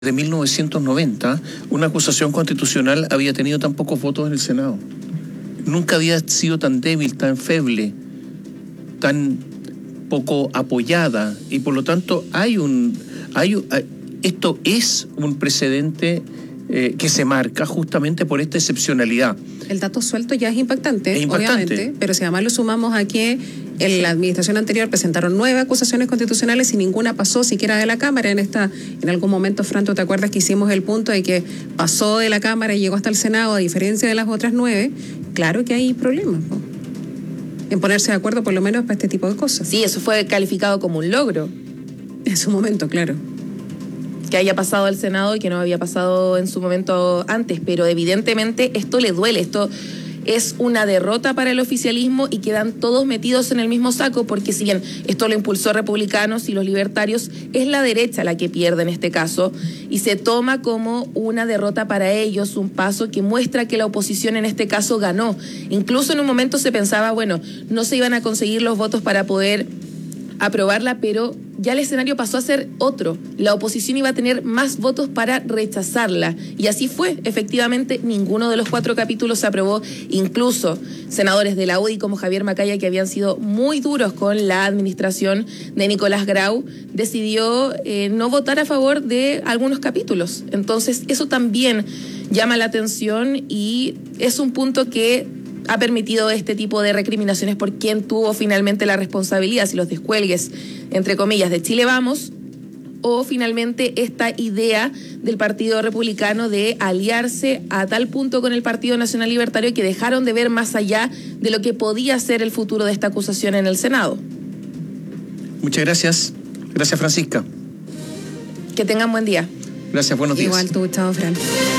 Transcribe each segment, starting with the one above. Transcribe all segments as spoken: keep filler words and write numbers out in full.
De mil novecientos noventa, una acusación constitucional había tenido tan pocos votos en el Senado. Nunca había sido tan débil, tan feble, tan poco apoyada, y por lo tanto hay un, hay, esto es un precedente eh, que se marca justamente por esta excepcionalidad. El dato suelto ya es impactante, es impactante. obviamente, pero si además lo sumamos a que en la administración anterior presentaron nueve acusaciones constitucionales y ninguna pasó siquiera de la Cámara. En esta, en algún momento, Fran, ¿tú te acuerdas que hicimos el punto de que pasó de la Cámara y llegó hasta el Senado, a diferencia de las otras nueve? Claro que hay problemas, ¿no?, en ponerse de acuerdo por lo menos para este tipo de cosas. Sí, eso fue calificado como un logro. En su momento, claro. Que haya pasado al Senado y que no había pasado en su momento antes, pero evidentemente esto le duele, esto es una derrota para el oficialismo y quedan todos metidos en el mismo saco, porque si bien esto lo impulsó republicanos y los libertarios, es la derecha la que pierde en este caso y se toma como una derrota para ellos, un paso que muestra que la oposición en este caso ganó. Incluso en un momento se pensaba, bueno, no se iban a conseguir los votos para poder aprobarla, pero ya el escenario pasó a ser otro. La oposición iba a tener más votos para rechazarla. Y así fue. Efectivamente, ninguno de los cuatro capítulos se aprobó. Incluso senadores de la U D I como Javier Macaya, que habían sido muy duros con la administración de Nicolás Grau, decidió eh, no votar a favor de algunos capítulos. Entonces, eso también llama la atención y es un punto que ha permitido este tipo de recriminaciones por quien tuvo finalmente la responsabilidad, si los descuelgues, entre comillas, de Chile Vamos, o finalmente esta idea del Partido Republicano de aliarse a tal punto con el Partido Nacional Libertario que dejaron de ver más allá de lo que podía ser el futuro de esta acusación en el Senado. Muchas gracias. Gracias, Francisca. Que tengan buen día. Gracias, buenos días. Igual tú, chao, Fran.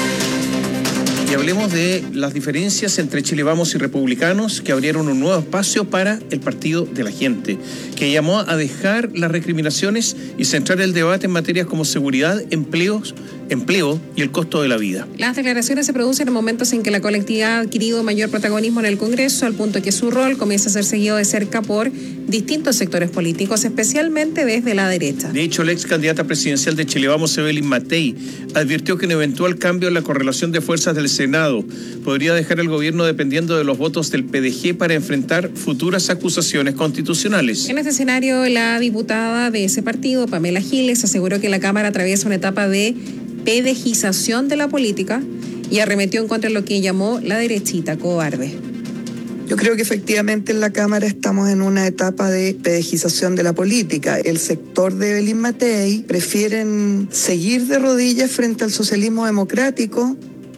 Y hablemos de las diferencias entre Chile Vamos y Republicanos, que abrieron un nuevo espacio para el Partido de la Gente, que llamó a dejar las recriminaciones y centrar el debate en materias como seguridad, empleos, empleo y el costo de la vida. Las declaraciones se producen en momentos en que la colectividad ha adquirido mayor protagonismo en el Congreso, al punto que su rol comienza a ser seguido de cerca por distintos sectores políticos, especialmente desde la derecha. De hecho, la ex candidata presidencial de Chile Vamos, Evelyn Matei, advirtió que un eventual cambio en la correlación de fuerzas del Senado podría dejar el gobierno dependiendo de los votos del P D G para enfrentar futuras acusaciones constitucionales. En este escenario, la diputada de ese partido, Pamela Giles, aseguró que la Cámara atraviesa una etapa de pedejización de la política y arremetió en contra de lo que llamó la derechita cobarde. Yo creo que efectivamente en la Cámara estamos en una etapa de pedejización de la política. El sector de Evelyn Matei prefieren seguir de rodillas frente al socialismo democrático.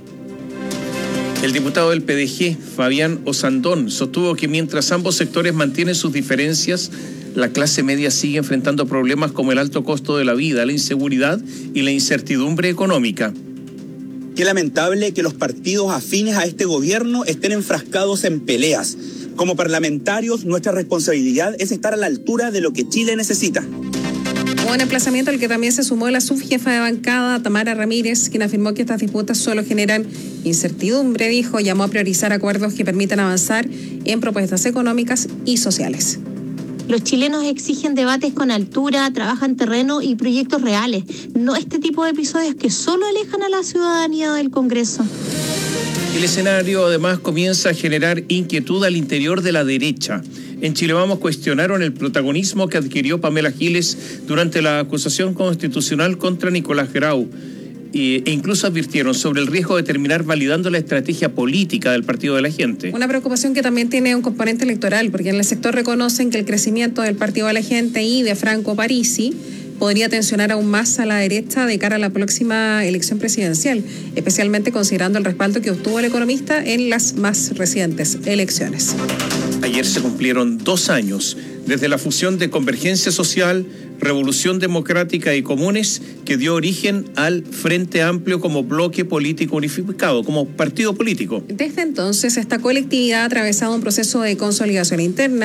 El diputado del P D G, Fabián Osandón, sostuvo que mientras ambos sectores mantienen sus diferencias, la clase media sigue enfrentando problemas como el alto costo de la vida, la inseguridad y la incertidumbre económica. Qué lamentable que los partidos afines a este gobierno estén enfrascados en peleas. Como parlamentarios, nuestra responsabilidad es estar a la altura de lo que Chile necesita. Un emplazamiento al que también se sumó la subjefa de bancada, Tamara Ramírez, quien afirmó que estas disputas solo generan incertidumbre, dijo, llamó a priorizar acuerdos que permitan avanzar en propuestas económicas y sociales. Los chilenos exigen debates con altura, trabajan terreno y proyectos reales, no este tipo de episodios que solo alejan a la ciudadanía del Congreso. El escenario además comienza a generar inquietud al interior de la derecha. En Chile Vamos cuestionaron el protagonismo que adquirió Pamela Giles durante la acusación constitucional contra Nicolás Grau e incluso advirtieron sobre el riesgo de terminar validando la estrategia política del Partido de la Gente. Una preocupación que también tiene un componente electoral, porque en el sector reconocen que el crecimiento del Partido de la Gente y de Franco Parisi podría tensionar aún más a la derecha de cara a la próxima elección presidencial, especialmente considerando el respaldo que obtuvo el economista en las más recientes elecciones. Ayer se cumplieron dos años desde la fusión de Convergencia Social, Revolución Democrática y Comunes, que dio origen al Frente Amplio como bloque político unificado, como partido político. Desde entonces, esta colectividad ha atravesado un proceso de consolidación interna,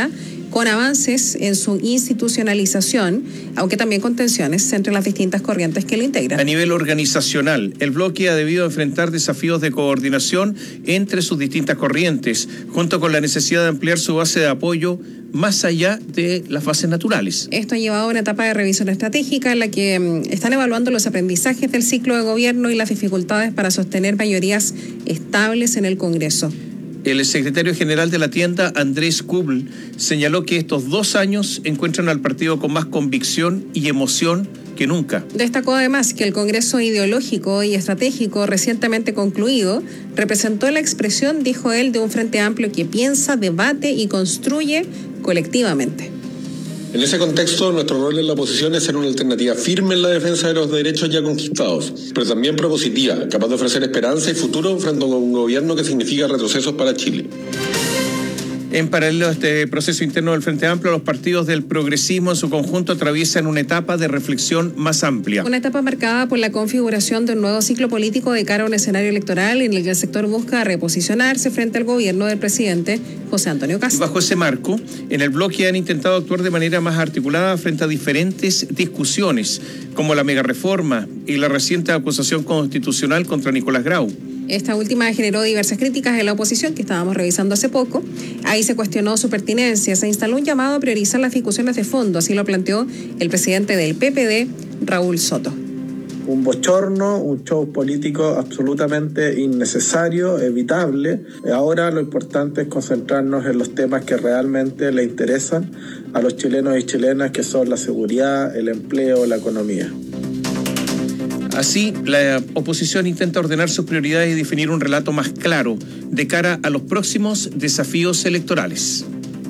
con avances en su institucionalización, aunque también con tensiones entre las distintas corrientes que lo integran. A nivel organizacional, el bloque ha debido enfrentar desafíos de coordinación entre sus distintas corrientes, junto con la necesidad de ampliar su base de apoyo más allá de las bases naturales. Esto ha llevado a una etapa de revisión estratégica en la que um, están evaluando los aprendizajes del ciclo de gobierno y las dificultades para sostener mayorías estables en el Congreso. El secretario general de la tienda, Andrés Kubl, señaló que estos dos años encuentran al partido con más convicción y emoción que nunca. Destacó además que el Congreso ideológico y estratégico recientemente concluido representó la expresión, dijo él, de un frente amplio que piensa, debate y construye colectivamente. En ese contexto, nuestro rol en la oposición es ser una alternativa firme en la defensa de los derechos ya conquistados, pero también propositiva, capaz de ofrecer esperanza y futuro frente a un gobierno que significa retrocesos para Chile. En paralelo a este proceso interno del Frente Amplio, los partidos del progresismo en su conjunto atraviesan una etapa de reflexión más amplia. Una etapa marcada por la configuración de un nuevo ciclo político de cara a un escenario electoral en el que el sector busca reposicionarse frente al gobierno del presidente José Antonio Kast. Y bajo ese marco, en el bloque han intentado actuar de manera más articulada frente a diferentes discusiones, como la megareforma y la reciente acusación constitucional contra Nicolás Grau. Esta última generó diversas críticas en la oposición, que estábamos revisando hace poco. Ahí se cuestionó su pertinencia, se instaló un llamado a priorizar las discusiones de fondo, así lo planteó el presidente del P P D, Raúl Soto. Un bochorno, un show político absolutamente innecesario, evitable. Ahora lo importante es concentrarnos en los temas que realmente le interesan a los chilenos y chilenas, que son la seguridad, el empleo, la economía. Así, la oposición intenta ordenar sus prioridades y definir un relato más claro de cara a los próximos desafíos electorales.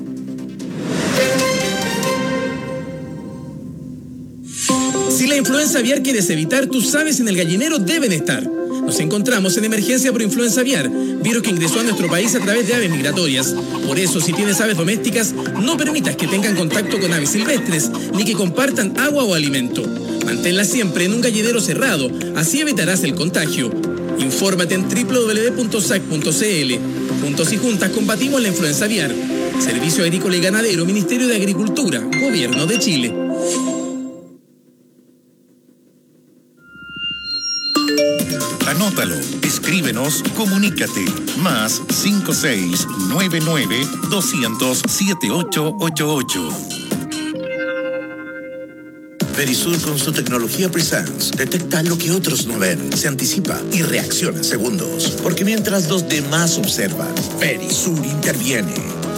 Si la influenza aviar quieres evitar, tus aves en el gallinero deben estar. Nos encontramos en emergencia por influenza aviar, virus que ingresó a nuestro país a través de aves migratorias. Por eso, si tienes aves domésticas, no permitas que tengan contacto con aves silvestres, ni que compartan agua o alimento. Manténlas siempre en un gallinero cerrado, así evitarás el contagio. Infórmate en doble u doble u doble u punto s a c punto c l. Juntos y juntas combatimos la influenza aviar. Servicio Agrícola y Ganadero, Ministerio de Agricultura, Gobierno de Chile. Anótalo, escríbenos, comunícate. Más cinco seis nueve nueve doscientos siete ocho ocho ocho. Verisur, con su tecnología Presence, detecta lo que otros no ven, se anticipa y reacciona en segundos. Porque mientras los demás observan, Verisur interviene.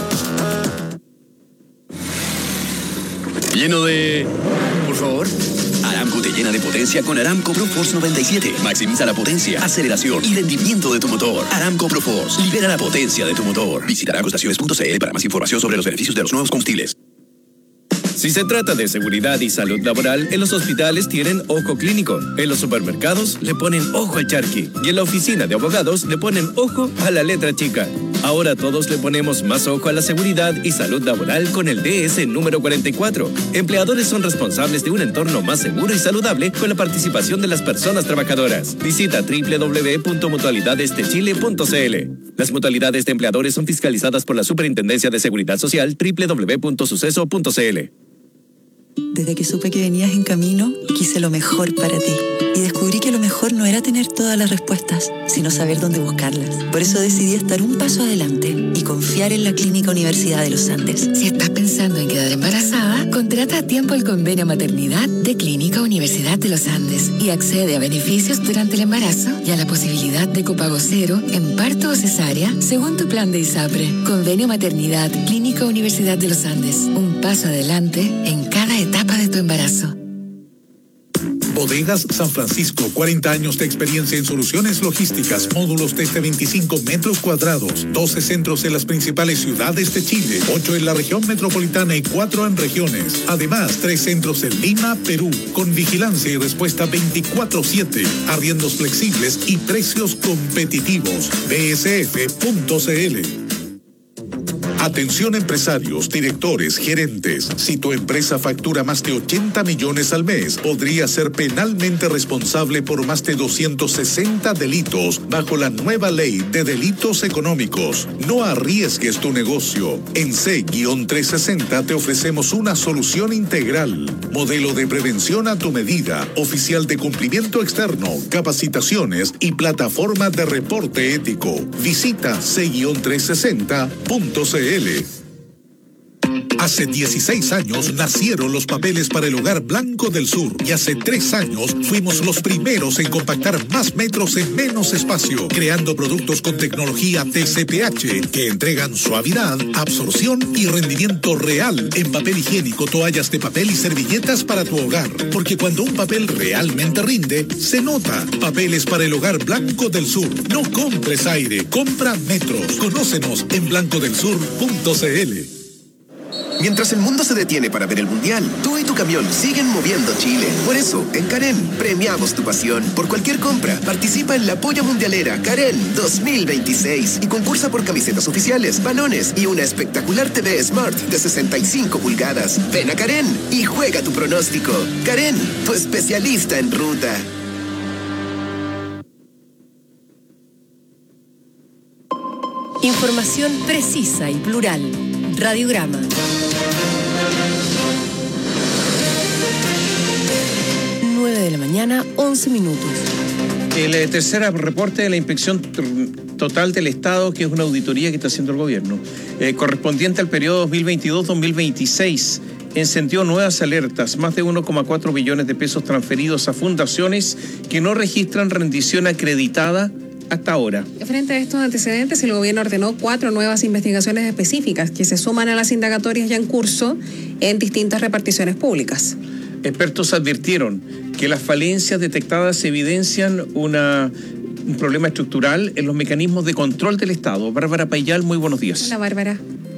Lleno de... por favor. Aramco te llena de potencia con Aramco ProForce noventa y siete. Maximiza la potencia, aceleración y rendimiento de tu motor. Aramco ProForce libera la potencia de tu motor. Visita aramco estaciones punto c l para más información sobre los beneficios de los nuevos combustibles. Si se trata de seguridad y salud laboral, en los hospitales tienen ojo clínico, en los supermercados le ponen ojo al charqui y en la oficina de abogados le ponen ojo a la letra chica. Ahora todos le ponemos más ojo a la seguridad y salud laboral con el D S número cuarenta y cuatro. Empleadores son responsables de un entorno más seguro y saludable con la participación de las personas trabajadoras. Visita doble u doble u doble u punto mutualidades de chile punto c l. Las mutualidades de empleadores son fiscalizadas por la Superintendencia de Seguridad Social, doble u doble u doble u punto suceso punto c l. Desde que supe que venías en camino, quise lo mejor para ti. Y descubrí que lo mejor no era tener todas las respuestas, sino saber dónde buscarlas. Por eso decidí estar un paso adelante y confiar en la Clínica Universidad de los Andes. Si estás pensando en quedar embarazada, contrata a tiempo el convenio maternidad de Clínica Universidad de los Andes y accede a beneficios durante el embarazo y a la posibilidad de copago cero en parto o cesárea según tu plan de ISAPRE. Convenio maternidad Clínica Universidad de los Andes. Un paso adelante en cada etapa de tu embarazo. Bodegas San Francisco, cuarenta años de experiencia en soluciones logísticas, módulos desde veinticinco metros cuadrados, doce centros en las principales ciudades de Chile, ocho en la región metropolitana y cuatro en regiones. Además, tres centros en Lima, Perú, con vigilancia y respuesta veinticuatro siete, arriendos flexibles y precios competitivos. B S F punto c l. Atención empresarios, directores, gerentes. Si tu empresa factura más de ochenta millones al mes, podría ser penalmente responsable por más de doscientos sesenta delitos bajo la nueva ley de delitos económicos. No arriesgues tu negocio. En C trescientos sesenta te ofrecemos una solución integral. Modelo de prevención a tu medida, oficial de cumplimiento externo, capacitaciones y plataforma de reporte ético. Visita C trescientos sesenta punto c l. Hace dieciséis años nacieron los papeles para el hogar Blanco del Sur y hace tres años fuimos los primeros en compactar más metros en menos espacio, creando productos con tecnología T C P H que entregan suavidad, absorción y rendimiento real en papel higiénico, toallas de papel y servilletas para tu hogar. Porque cuando un papel realmente rinde, se nota. Papeles para el hogar Blanco del Sur. No compres aire, compra metros. Conócenos en blanco del sur punto c l. Mientras el mundo se detiene para ver el Mundial, tú y tu camión siguen moviendo Chile. Por eso, en Karen, premiamos tu pasión. Por cualquier compra, participa en la Polla Mundialera Karen dos mil veintiséis y concursa por camisetas oficiales, balones y una espectacular T V Smart de sesenta y cinco pulgadas. Ven a Karen y juega tu pronóstico. Karen, tu especialista en ruta. Información precisa y plural. Radiograma. nueve de la mañana, once minutos. El eh, tercer reporte de la Inspección Total del Estado, que es una auditoría que está haciendo el gobierno, eh, correspondiente al periodo dos mil veintidós dos mil veintiséis, encendió nuevas alertas, más de uno coma cuatro billones de pesos transferidos a fundaciones que no registran rendición acreditada hasta ahora. Frente a estos antecedentes, el gobierno ordenó cuatro nuevas investigaciones específicas que se suman a las indagatorias ya en curso en distintas reparticiones públicas. Expertos advirtieron que las falencias detectadas evidencian una, un problema estructural en los mecanismos de control del Estado. Bárbara Payal, muy buenos días. Hola, Bárbara.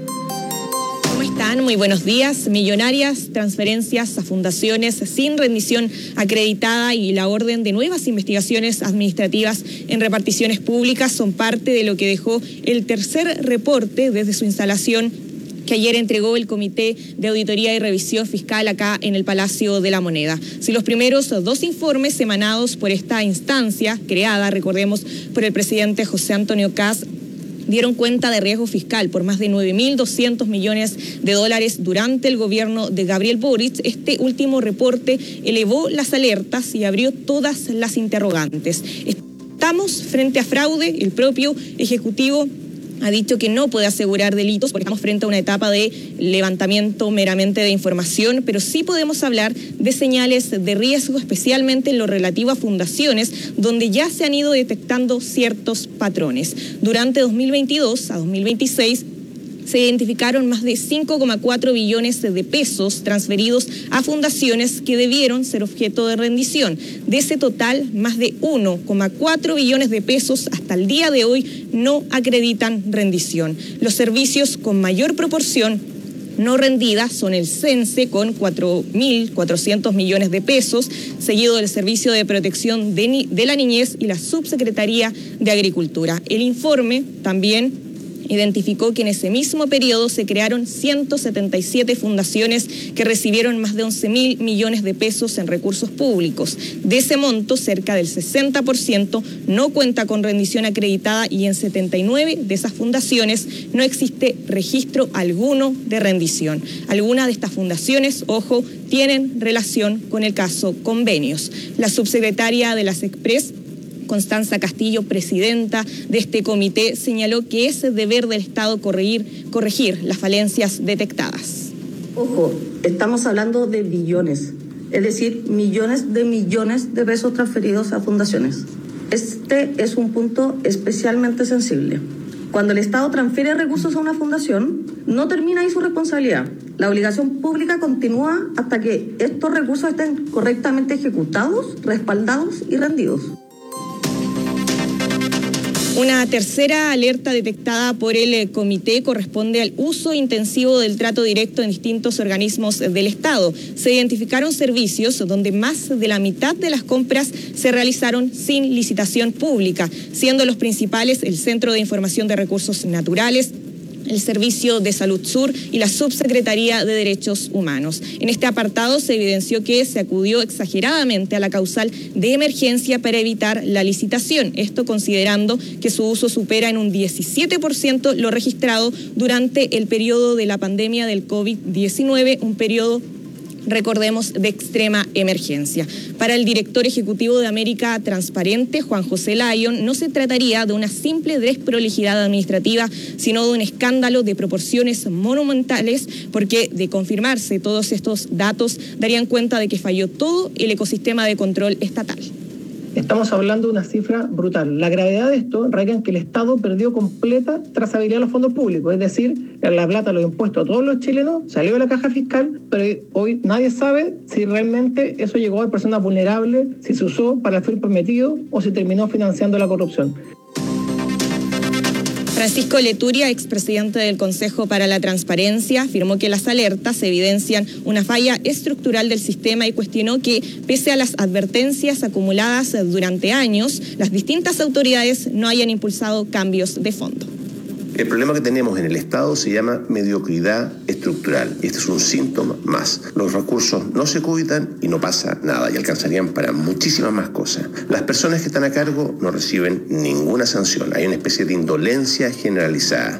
¿Cómo están? Muy buenos días. Millonarias transferencias a fundaciones sin rendición acreditada y la orden de nuevas investigaciones administrativas en reparticiones públicas son parte de lo que dejó el tercer reporte desde su instalación que ayer entregó el Comité de Auditoría y Revisión Fiscal acá en el Palacio de la Moneda. Si los primeros dos informes emanados por esta instancia, creada, recordemos, por el presidente José Antonio Kast, dieron cuenta de riesgo fiscal por más de nueve mil doscientos millones de dólares durante el gobierno de Gabriel Boric, este último reporte elevó las alertas y abrió todas las interrogantes. Estamos frente a fraude, el propio Ejecutivo ha dicho que no puede asegurar delitos porque estamos frente a una etapa de levantamiento meramente de información, pero sí podemos hablar de señales de riesgo, especialmente en lo relativo a fundaciones, donde ya se han ido detectando ciertos patrones. Durante dos mil veintidós a dos mil veintiséis, se identificaron más de cinco coma cuatro billones de pesos transferidos a fundaciones que debieron ser objeto de rendición. De ese total, más de uno coma cuatro billones de pesos hasta el día de hoy no acreditan rendición. Los servicios con mayor proporción no rendida son el CENSE con cuatro mil cuatrocientos millones de pesos, seguido del Servicio de Protección de, Ni- de la Niñez y la Subsecretaría de Agricultura. El informe también identificó que en ese mismo periodo se crearon ciento setenta y siete fundaciones que recibieron más de once mil millones de pesos en recursos públicos. De ese monto, cerca del sesenta por ciento no cuenta con rendición acreditada y en setenta y nueve de esas fundaciones no existe registro alguno de rendición. Algunas de estas fundaciones, ojo, tienen relación con el caso Convenios. La subsecretaria de las Express, Constanza Castillo, presidenta de este comité, señaló que es deber del Estado corregir, corregir las falencias detectadas. Ojo, estamos hablando de billones, es decir, millones de millones de pesos transferidos a fundaciones. Este es un punto especialmente sensible. Cuando el Estado transfiere recursos a una fundación, no termina ahí su responsabilidad. La obligación pública continúa hasta que estos recursos estén correctamente ejecutados, respaldados y rendidos. Una tercera alerta detectada por el comité corresponde al uso intensivo del trato directo en distintos organismos del Estado. Se identificaron servicios donde más de la mitad de las compras se realizaron sin licitación pública, siendo los principales el Centro de Información de Recursos Naturales, el Servicio de Salud Sur y la Subsecretaría de Derechos Humanos. En este apartado se evidenció que se acudió exageradamente a la causal de emergencia para evitar la licitación, esto considerando que su uso supera en un diecisiete por ciento lo registrado durante el periodo de la pandemia del COVID diecinueve, un periodo, recordemos, de extrema emergencia. Para el director ejecutivo de América Transparente, Juan José Lyon, no se trataría de una simple desprolijidad administrativa, sino de un escándalo de proporciones monumentales, porque de confirmarse todos estos datos darían cuenta de que falló todo el ecosistema de control estatal. Estamos hablando de una cifra brutal. La gravedad de esto radica en que el Estado perdió completa trazabilidad de los fondos públicos, es decir, la plata, los impuestos a todos los chilenos salió de la caja fiscal, pero hoy nadie sabe si realmente eso llegó a personas vulnerables, si se usó para el fin prometido o si terminó financiando la corrupción. Francisco Leturia, expresidente del Consejo para la Transparencia, afirmó que las alertas evidencian una falla estructural del sistema y cuestionó que, pese a las advertencias acumuladas durante años, las distintas autoridades no hayan impulsado cambios de fondo. El problema que tenemos en el Estado se llama mediocridad estructural. Este es un síntoma más. Los recursos no se cuidan y no pasa nada y alcanzarían para muchísimas más cosas. Las personas que están a cargo no reciben ninguna sanción. Hay una especie de indolencia generalizada.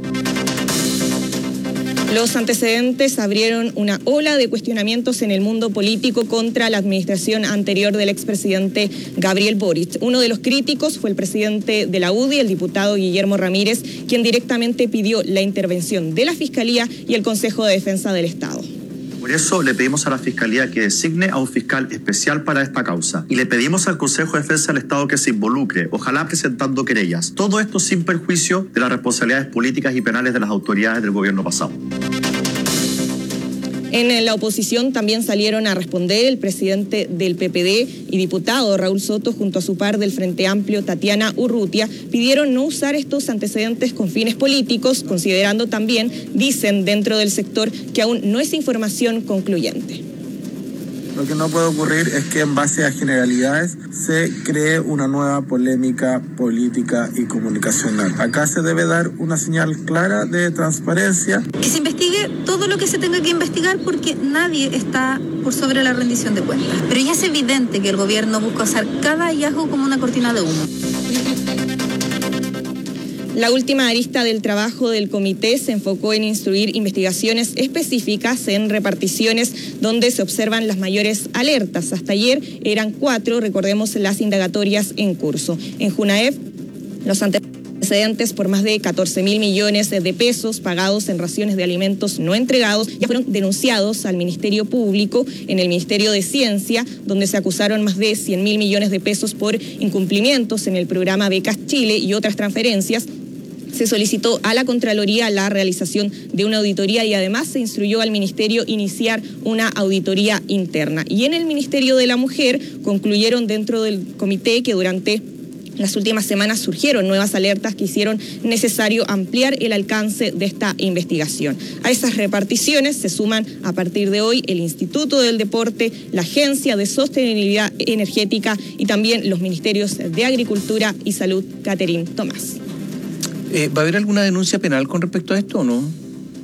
Los antecedentes abrieron una ola de cuestionamientos en el mundo político contra la administración anterior del expresidente Gabriel Boric. Uno de los críticos fue el presidente de la U D I, el diputado Guillermo Ramírez, quien directamente pidió la intervención de la Fiscalía y el Consejo de Defensa del Estado. Por eso le pedimos a la Fiscalía que designe a un fiscal especial para esta causa. Y le pedimos al Consejo de Defensa del Estado que se involucre, ojalá presentando querellas. Todo esto sin perjuicio de las responsabilidades políticas y penales de las autoridades del gobierno pasado. En la oposición también salieron a responder el presidente del P P D y diputado Raúl Soto junto a su par del Frente Amplio, Tatiana Urrutia, pidieron no usar estos antecedentes con fines políticos, considerando también, dicen dentro del sector, que aún no es información concluyente. Lo que no puede ocurrir es que en base a generalidades se cree una nueva polémica política y comunicacional. Acá se debe dar una señal clara de transparencia. Que se investigue todo lo que se tenga que investigar porque nadie está por sobre la rendición de cuentas. Pero ya es evidente que el gobierno busca usar cada hallazgo como una cortina de humo. La última arista del trabajo del comité se enfocó en instruir investigaciones específicas en reparticiones donde se observan las mayores alertas. Hasta ayer eran cuatro, recordemos las indagatorias en curso. En Junaef, los antecedentes por más de catorce mil millones de pesos pagados en raciones de alimentos no entregados ya fueron denunciados al Ministerio Público. En el Ministerio de Ciencia, donde se acusaron más de cien mil millones de pesos por incumplimientos en el programa Becas Chile y otras transferencias, se solicitó a la Contraloría la realización de una auditoría y además se instruyó al Ministerio iniciar una auditoría interna. Y en el Ministerio de la Mujer concluyeron dentro del comité que durante las últimas semanas surgieron nuevas alertas que hicieron necesario ampliar el alcance de esta investigación. A esas reparticiones se suman a partir de hoy el Instituto del Deporte, la Agencia de Sostenibilidad Energética y también los Ministerios de Agricultura y Salud. Catherine Tomás. Eh, ¿Va a haber alguna denuncia penal con respecto a esto o no?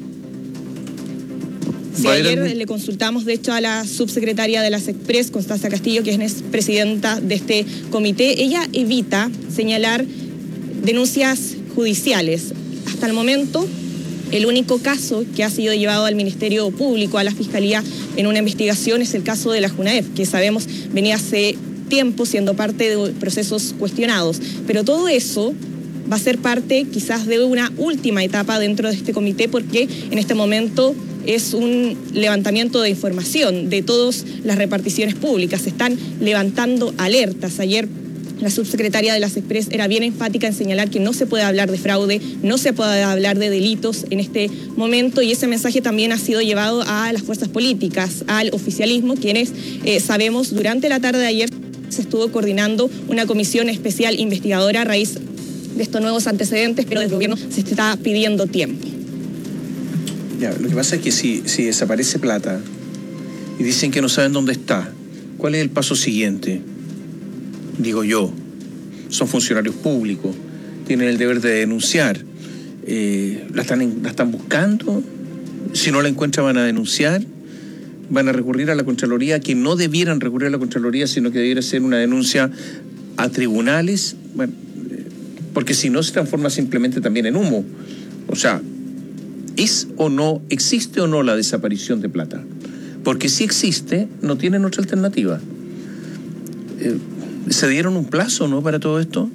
Sí, ayer algún... le consultamos, de hecho, a la subsecretaria de las Express, Constanza Castillo, que es presidenta de este comité. Ella evita señalar denuncias judiciales. Hasta el momento, el único caso que ha sido llevado al Ministerio Público, a la Fiscalía, en una investigación es el caso de la Junaef, que sabemos venía hace tiempo siendo parte de procesos cuestionados. Pero todo eso va a ser parte quizás de una última etapa dentro de este comité porque en este momento es un levantamiento de información de todas las reparticiones públicas. Se están levantando alertas. Ayer la subsecretaria de las Express era bien enfática en señalar que no se puede hablar de fraude, no se puede hablar de delitos en este momento y ese mensaje también ha sido llevado a las fuerzas políticas, al oficialismo, quienes eh, sabemos durante la tarde de ayer se estuvo coordinando una comisión especial investigadora a raíz de estos nuevos antecedentes, pero del gobierno se está pidiendo tiempo. Ya, lo que pasa es que si, si desaparece plata y dicen que no saben dónde está, ¿cuál es el paso siguiente? Digo yo, son funcionarios públicos, tienen el deber de denunciar. Eh, la, están en, la están buscando, si no la encuentran van a denunciar, van a recurrir a la Contraloría, que no debieran recurrir a la Contraloría, sino que debiera ser una denuncia a tribunales, bueno, eh, porque si no se transforma simplemente también en humo. O sea, ¿es o no, existe o no la desaparición de plata? Porque si existe, no tienen otra alternativa. Eh, ¿Se dieron un plazo, no, para todo esto?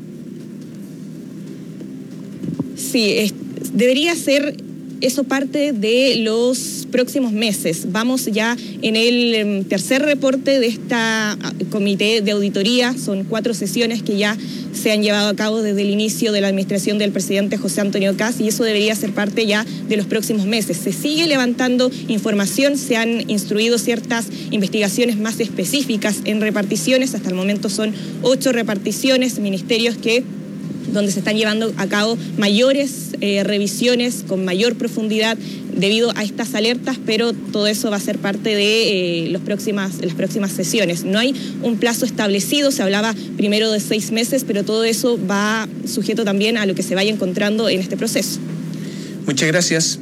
Sí, es, debería ser eso parte de los próximos meses. Vamos ya en el um, tercer reporte de esta uh, comité de auditoría. Son cuatro sesiones que ya se han llevado a cabo desde el inicio de la administración del presidente José Antonio Kast, y eso debería ser parte ya de los próximos meses. Se sigue levantando información, se han instruido ciertas investigaciones más específicas en reparticiones. Hasta el momento son ocho reparticiones, ministerios que donde se están llevando a cabo mayores eh, revisiones con mayor profundidad debido a estas alertas, pero todo eso va a ser parte de eh, los próximas, las próximas sesiones. No hay un plazo establecido, se hablaba primero de seis meses, pero todo eso va sujeto también a lo que se vaya encontrando en este proceso. Muchas gracias.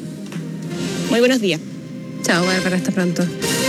Muy buenos días. Chao, Bárbara, hasta pronto.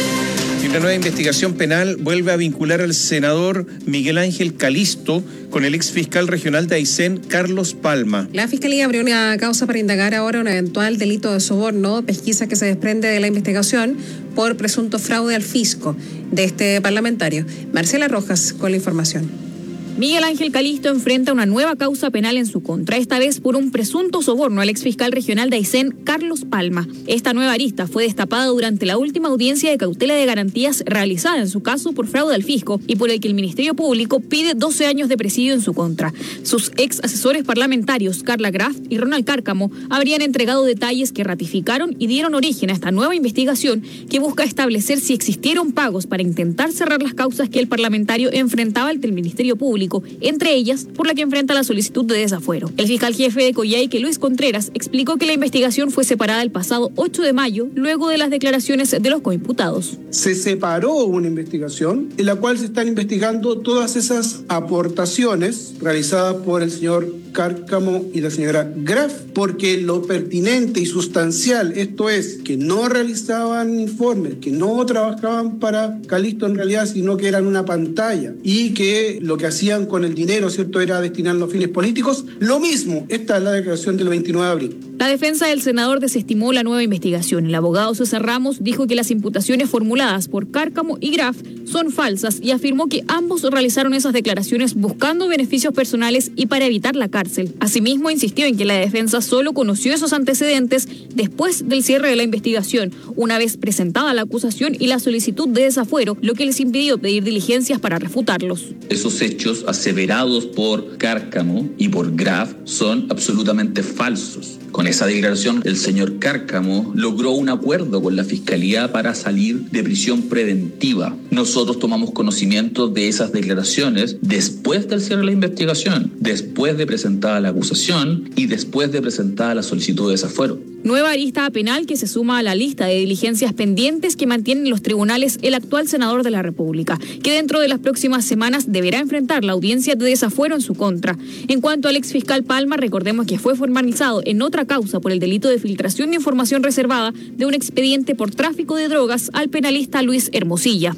Y una nueva investigación penal vuelve a vincular al senador Miguel Ángel Calisto con el ex fiscal regional de Aysén, Carlos Palma. La Fiscalía abrió una causa para indagar ahora un eventual delito de soborno, pesquisa que se desprende de la investigación por presunto fraude al fisco de este parlamentario. Marcela Rojas con la información. Miguel Ángel Calisto enfrenta una nueva causa penal en su contra, esta vez por un presunto soborno al exfiscal regional de Aysén, Carlos Palma. Esta nueva arista fue destapada durante la última audiencia de cautela de garantías realizada en su caso por fraude al fisco y por el que el Ministerio Público pide doce años de presidio en su contra. Sus ex asesores parlamentarios, Carla Graf y Ronald Cárcamo, habrían entregado detalles que ratificaron y dieron origen a esta nueva investigación que busca establecer si existieron pagos para intentar cerrar las causas que el parlamentario enfrentaba ante el Ministerio Público, entre ellas por la que enfrenta la solicitud de desafuero. El fiscal jefe de Coyhaique, Luis Contreras, explicó que la investigación fue separada el pasado ocho de mayo, luego de las declaraciones de los coimputados. Se separó una investigación en la cual se están investigando todas esas aportaciones realizadas por el señor Cárcamo y la señora Graf, porque lo pertinente y sustancial, esto es, que no realizaban informes, que no trabajaban para Calisto en realidad, sino que eran una pantalla, y que lo que hacían con el dinero, ¿cierto?, era destinarlo a fines políticos. Lo mismo, esta es la declaración del veintinueve de abril. La defensa del senador desestimó la nueva investigación. El abogado César Ramos dijo que las imputaciones formuladas por Cárcamo y Graf son falsas y afirmó que ambos realizaron esas declaraciones buscando beneficios personales y para evitar la cárcel. Asimismo, insistió en que la defensa solo conoció esos antecedentes después del cierre de la investigación, una vez presentada la acusación y la solicitud de desafuero, lo que les impidió pedir diligencias para refutarlos. Esos hechos aseverados por Cárcamo y por Graf son absolutamente falsos. Con esa declaración, el señor Cárcamo logró un acuerdo con la Fiscalía para salir de prisión preventiva. Nosotros tomamos conocimiento de esas declaraciones después del cierre de la investigación, después de presentada la acusación y después de presentada la solicitud de desafuero. Nueva arista penal que se suma a la lista de diligencias pendientes que mantienen los tribunales el actual senador de la República, que dentro de las próximas semanas deberá enfrentar la audiencia de desafuero en su contra. En cuanto al exfiscal Palma, recordemos que fue formalizado en otra causa por el delito de filtración de información reservada de un expediente por tráfico de drogas al penalista Luis Hermosilla.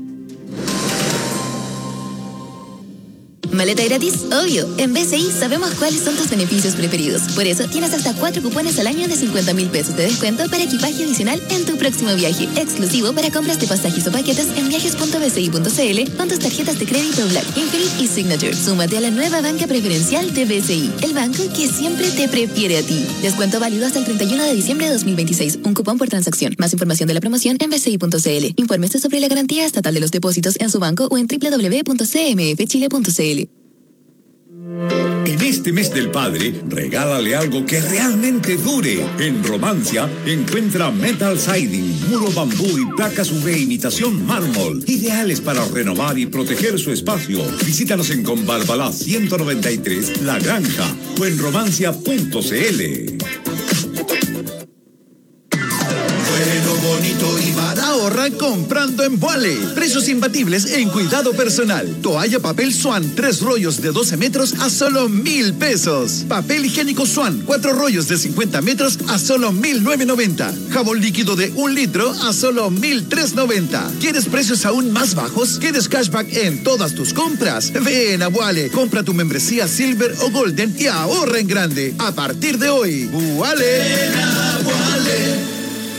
¿Maleta gratis? Obvio. En B C I sabemos cuáles son tus beneficios preferidos. Por eso tienes hasta cuatro cupones al año de cincuenta mil pesos de descuento para equipaje adicional en tu próximo viaje. Exclusivo para compras de pasajes o paquetes en viajes punto b c i punto c l con tus tarjetas de crédito Black, Infinite y Signature. Súmate a la nueva banca preferencial de B C I, el banco que siempre te prefiere a ti. Descuento válido hasta el treinta y uno de diciembre de dos mil veintiséis. Un cupón por transacción. Más información de la promoción en b c i punto c l. Infórmese sobre la garantía estatal de los depósitos en su banco o en w w w punto c m f chile punto c l. En este mes del padre, regálale algo que realmente dure. En Romancia, encuentra metal siding, muro bambú y placas U V imitación mármol, ideales para renovar y proteger su espacio. Visítanos en Conbarbalá ciento noventa y tres, La Granja, o en romancia punto c l. Bueno, bonito y barato. Ahorra comprando en Vuale. Precios imbatibles en cuidado personal. Toalla papel Swan, tres rollos de doce metros a solo mil pesos. Papel higiénico Swan, cuatro rollos de cincuenta metros a solo mil novecientos noventa. Jabón líquido de un litro a solo mil trescientos noventa. ¿Quieres precios aún más bajos? ¿Quieres cashback en todas tus compras? Ven a Vuale, compra tu membresía Silver o Golden y ahorra en grande. A partir de hoy, Vuale. Ven a Vuale.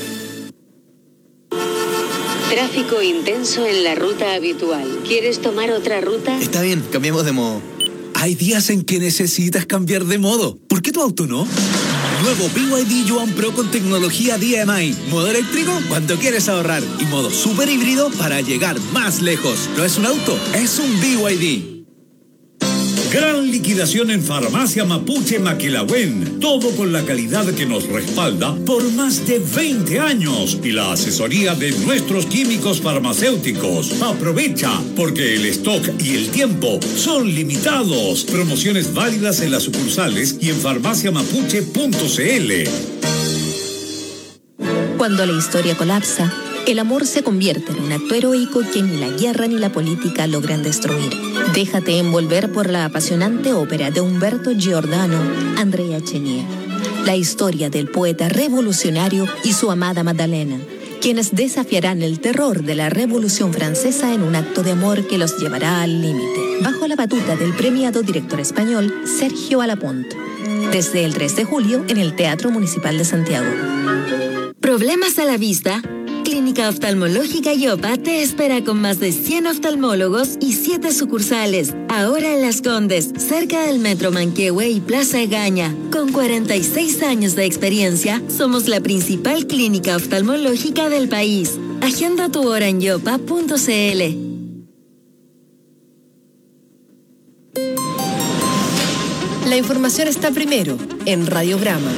Tráfico intenso en la ruta habitual. ¿Quieres tomar otra ruta? Está bien, cambiemos de modo. Hay días en que necesitas cambiar de modo. ¿Por qué tu auto no? Nuevo B Y D Yuan Pro con tecnología D M I. Modo eléctrico cuando quieres ahorrar. Y modo super híbrido para llegar más lejos. No es un auto, es un B Y D. Gran liquidación en Farmacia Mapuche Maquilahuén. Todo con la calidad que nos respalda por más de veinte años y la asesoría de nuestros químicos farmacéuticos. Aprovecha, porque el stock y el tiempo son limitados. Promociones válidas en las sucursales y en farmacia mapuche punto c l. Cuando la historia colapsa, el amor se convierte en un acto heroico que ni la guerra ni la política logran destruir. Déjate envolver por la apasionante ópera de Umberto Giordano, Andrea Chenier. La historia del poeta revolucionario y su amada Magdalena, quienes desafiarán el terror de la Revolución Francesa en un acto de amor que los llevará al límite. Bajo la batuta del premiado director español Sergio Alapont. Desde el tres de julio en el Teatro Municipal de Santiago. ¿Problemas a la vista? Clínica Oftalmológica Yopa te espera con más de cien oftalmólogos y siete sucursales. Ahora en Las Condes, cerca del Metro Manquehue y Plaza Egaña. Con cuarenta y seis años de experiencia, somos la principal clínica oftalmológica del país. Agenda tu hora en yopa punto c l. La información está primero en Radiograma.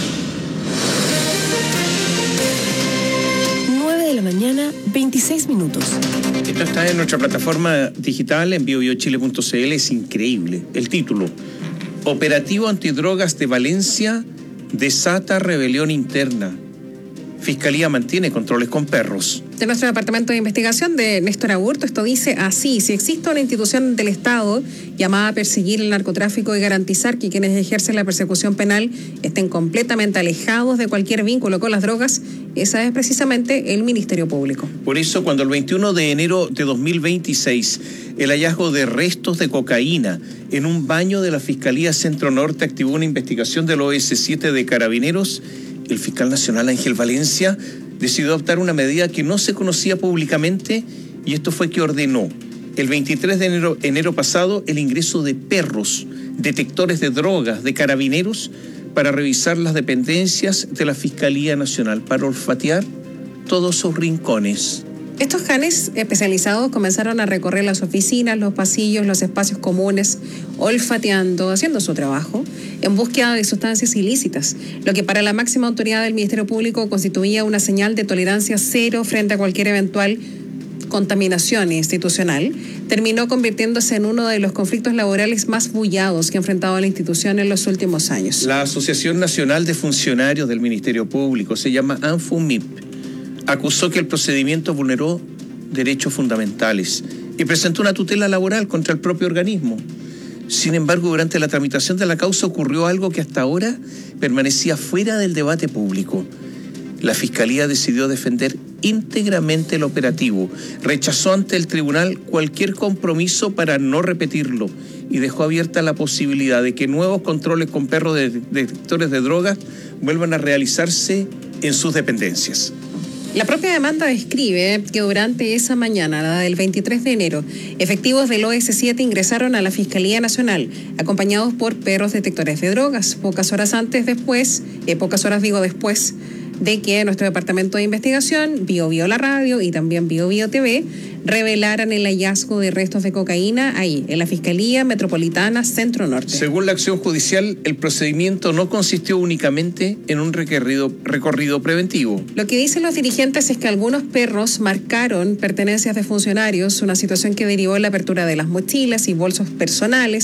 Mañana, veintiséis minutos. Esto está en nuestra plataforma digital en bio bio chile punto c l. Es increíble. El título: Operativo Antidrogas de Valencia desata rebelión interna. Fiscalía mantiene controles con perros. De nuestro departamento de investigación de Néstor Aburto, esto dice así: si existe una institución del Estado llamada a perseguir el narcotráfico y garantizar que quienes ejercen la persecución penal estén completamente alejados de cualquier vínculo con las drogas, esa es precisamente el Ministerio Público. Por eso, cuando el veintiuno de enero de dos mil veintiséis el hallazgo de restos de cocaína en un baño de la Fiscalía Centro Norte activó una investigación del O S siete de Carabineros, el fiscal nacional Ángel Valencia decidió adoptar una medida que no se conocía públicamente, y esto fue que ordenó el veintitrés de enero, enero pasado el ingreso de perros, detectores de drogas de Carabineros, para revisar las dependencias de la Fiscalía Nacional, para olfatear todos sus rincones. Estos canes especializados comenzaron a recorrer las oficinas, los pasillos, los espacios comunes, olfateando, haciendo su trabajo, en búsqueda de sustancias ilícitas, lo que para la máxima autoridad del Ministerio Público constituía una señal de tolerancia cero frente a cualquier eventual contaminación institucional, terminó convirtiéndose en uno de los conflictos laborales más bullados que ha enfrentado la institución en los últimos años. La Asociación Nacional de Funcionarios del Ministerio Público, se llama ANFUMIP, acusó que el procedimiento vulneró derechos fundamentales y presentó una tutela laboral contra el propio organismo. Sin embargo, durante la tramitación de la causa ocurrió algo que hasta ahora permanecía fuera del debate público. La Fiscalía decidió defender íntegramente el operativo, rechazó ante el tribunal cualquier compromiso para no repetirlo y dejó abierta la posibilidad de que nuevos controles con perros de detectores de drogas vuelvan a realizarse en sus dependencias. La propia demanda describe que durante esa mañana, la del veintitrés de enero, efectivos del O S siete ingresaron a la Fiscalía Nacional, acompañados por perros detectores de drogas. Pocas horas antes, después, eh, pocas horas digo después, de que nuestro departamento de investigación, Bio Bio la radio y también Bio Bio T V, revelaran el hallazgo de restos de cocaína ahí, en la Fiscalía Metropolitana Centro Norte. Según la acción judicial, el procedimiento no consistió únicamente en un recorrido, recorrido preventivo. Lo que dicen los dirigentes es que algunos perros marcaron pertenencias de funcionarios, una situación que derivó en la apertura de las mochilas y bolsos personales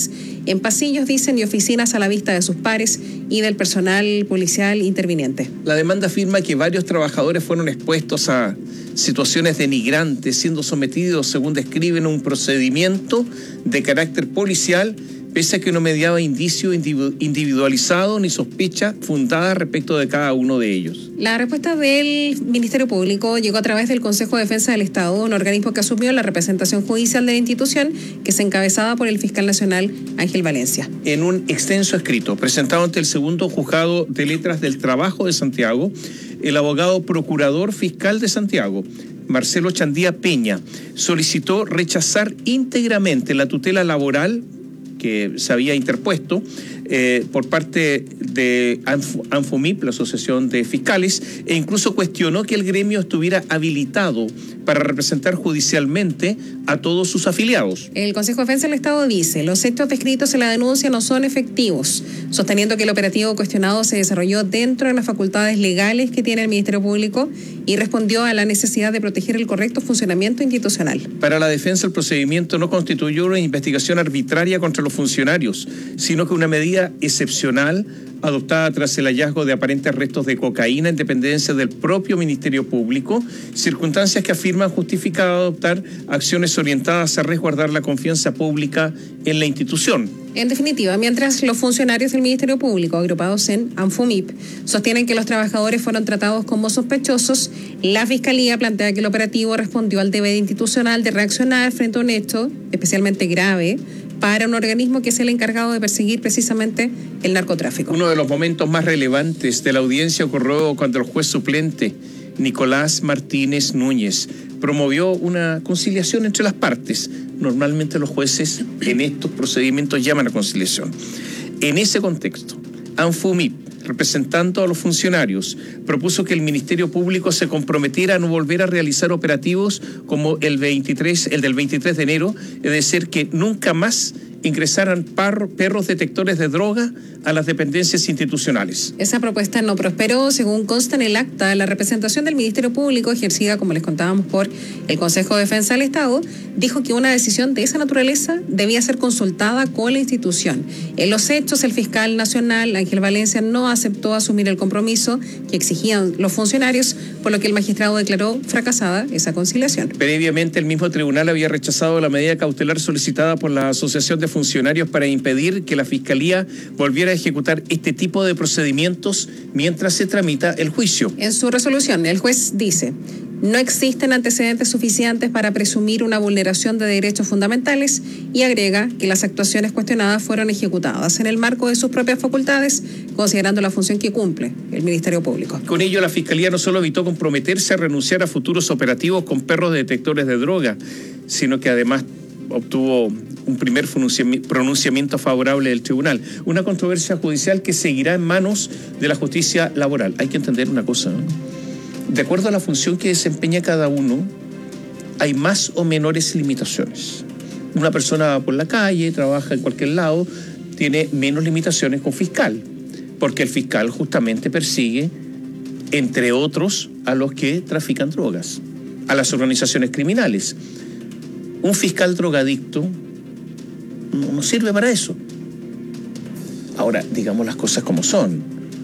en pasillos, dicen, y oficinas a la vista de sus pares y del personal policial interviniente. La demanda afirma que varios trabajadores fueron expuestos a situaciones denigrantes, siendo sometidos, según describen, a un procedimiento de carácter policial, pese a que no mediaba indicio individualizado ni sospecha fundada respecto de cada uno de ellos. La respuesta del Ministerio Público llegó a través del Consejo de Defensa del Estado, un organismo que asumió la representación judicial de la institución, que se encabezaba por el fiscal nacional Ángel Valencia. En un extenso escrito presentado ante el segundo juzgado de letras del trabajo de Santiago, el abogado procurador fiscal de Santiago, Marcelo Chandía Peña, solicitó rechazar íntegramente la tutela laboral que se había interpuesto eh, por parte de ANFUMIP, la Asociación de Fiscales, e incluso cuestionó que el gremio estuviera habilitado para representar judicialmente a todos sus afiliados. El Consejo de Defensa del Estado dice: los hechos descritos en la denuncia no son efectivos, sosteniendo que el operativo cuestionado se desarrolló dentro de las facultades legales que tiene el Ministerio Público y respondió a la necesidad de proteger el correcto funcionamiento institucional. Para la defensa, el procedimiento no constituyó una investigación arbitraria contra los funcionarios, sino que una medida excepcional adoptada tras el hallazgo de aparentes restos de cocaína en dependencia del propio Ministerio Público, circunstancias que afirman justificar adoptar acciones orientadas a resguardar la confianza pública en la institución. En definitiva, mientras los funcionarios del Ministerio Público, agrupados en ANFUMIP, sostienen que los trabajadores fueron tratados como sospechosos, la Fiscalía plantea que el operativo respondió al deber institucional de reaccionar frente a un hecho especialmente grave para un organismo que es el encargado de perseguir precisamente el narcotráfico. Uno de los momentos más relevantes de la audiencia ocurrió cuando el juez suplente Nicolás Martínez Núñez promovió una conciliación entre las partes. Normalmente los jueces en estos procedimientos llaman a conciliación. En ese contexto, ANFUMIP, representando a los funcionarios, propuso que el Ministerio Público se comprometiera a no volver a realizar operativos como el veintitrés, el del veintitrés de enero, es decir, que nunca más ingresaran par, perros detectores de droga a las dependencias institucionales. Esa propuesta no prosperó, según consta en el acta. La representación del Ministerio Público, ejercida, como les contábamos, por el Consejo de Defensa del Estado, dijo que una decisión de esa naturaleza debía ser consultada con la institución. En los hechos, el fiscal nacional, Ángel Valencia, no aceptó asumir el compromiso que exigían los funcionarios, por lo que el magistrado declaró fracasada esa conciliación. Previamente, el mismo tribunal había rechazado la medida cautelar solicitada por la Asociación de Funcionarios para impedir que la Fiscalía volviera a ejecutar este tipo de procedimientos mientras se tramita el juicio. En su resolución, el juez dice: no existen antecedentes suficientes para presumir una vulneración de derechos fundamentales, y agrega que las actuaciones cuestionadas fueron ejecutadas en el marco de sus propias facultades, considerando la función que cumple el Ministerio Público. Con ello, la Fiscalía no solo evitó comprometerse a renunciar a futuros operativos con perros detectores de droga, sino que además obtuvo un primer pronunciamiento favorable del tribunal. Una controversia judicial que seguirá en manos de la justicia laboral. Hay que entender una cosa, ¿no? De acuerdo a la función que desempeña cada uno, hay más o menores limitaciones. Una persona va por la calle, trabaja en cualquier lado, tiene menos limitaciones que un fiscal, porque el fiscal justamente persigue, entre otros, a los que trafican drogas, a las organizaciones criminales. Un fiscal drogadicto no, no sirve para eso. Ahora, digamos las cosas como son.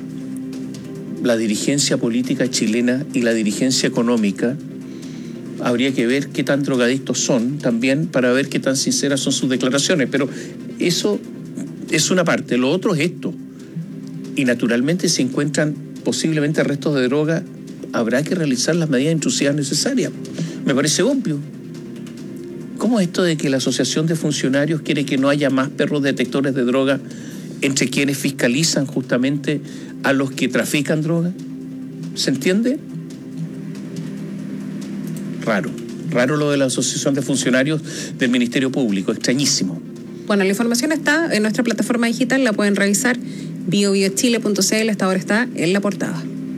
La dirigencia política chilena y la dirigencia económica, habría que ver qué tan drogadictos son también para ver qué tan sinceras son sus declaraciones, pero eso es una parte. Lo otro es esto, y naturalmente si encuentran posiblemente restos de droga, habrá que realizar las medidas intrusivas necesarias. Me parece obvio. ¿Cómo es esto de que la Asociación de Funcionarios quiere que no haya más perros detectores de droga entre quienes fiscalizan justamente a los que trafican droga? ¿Se entiende? Raro, raro lo de la Asociación de Funcionarios del Ministerio Público, extrañísimo. Bueno, la información está en nuestra plataforma digital, la pueden revisar, bio bio chile punto c l, hasta ahora está en la portada.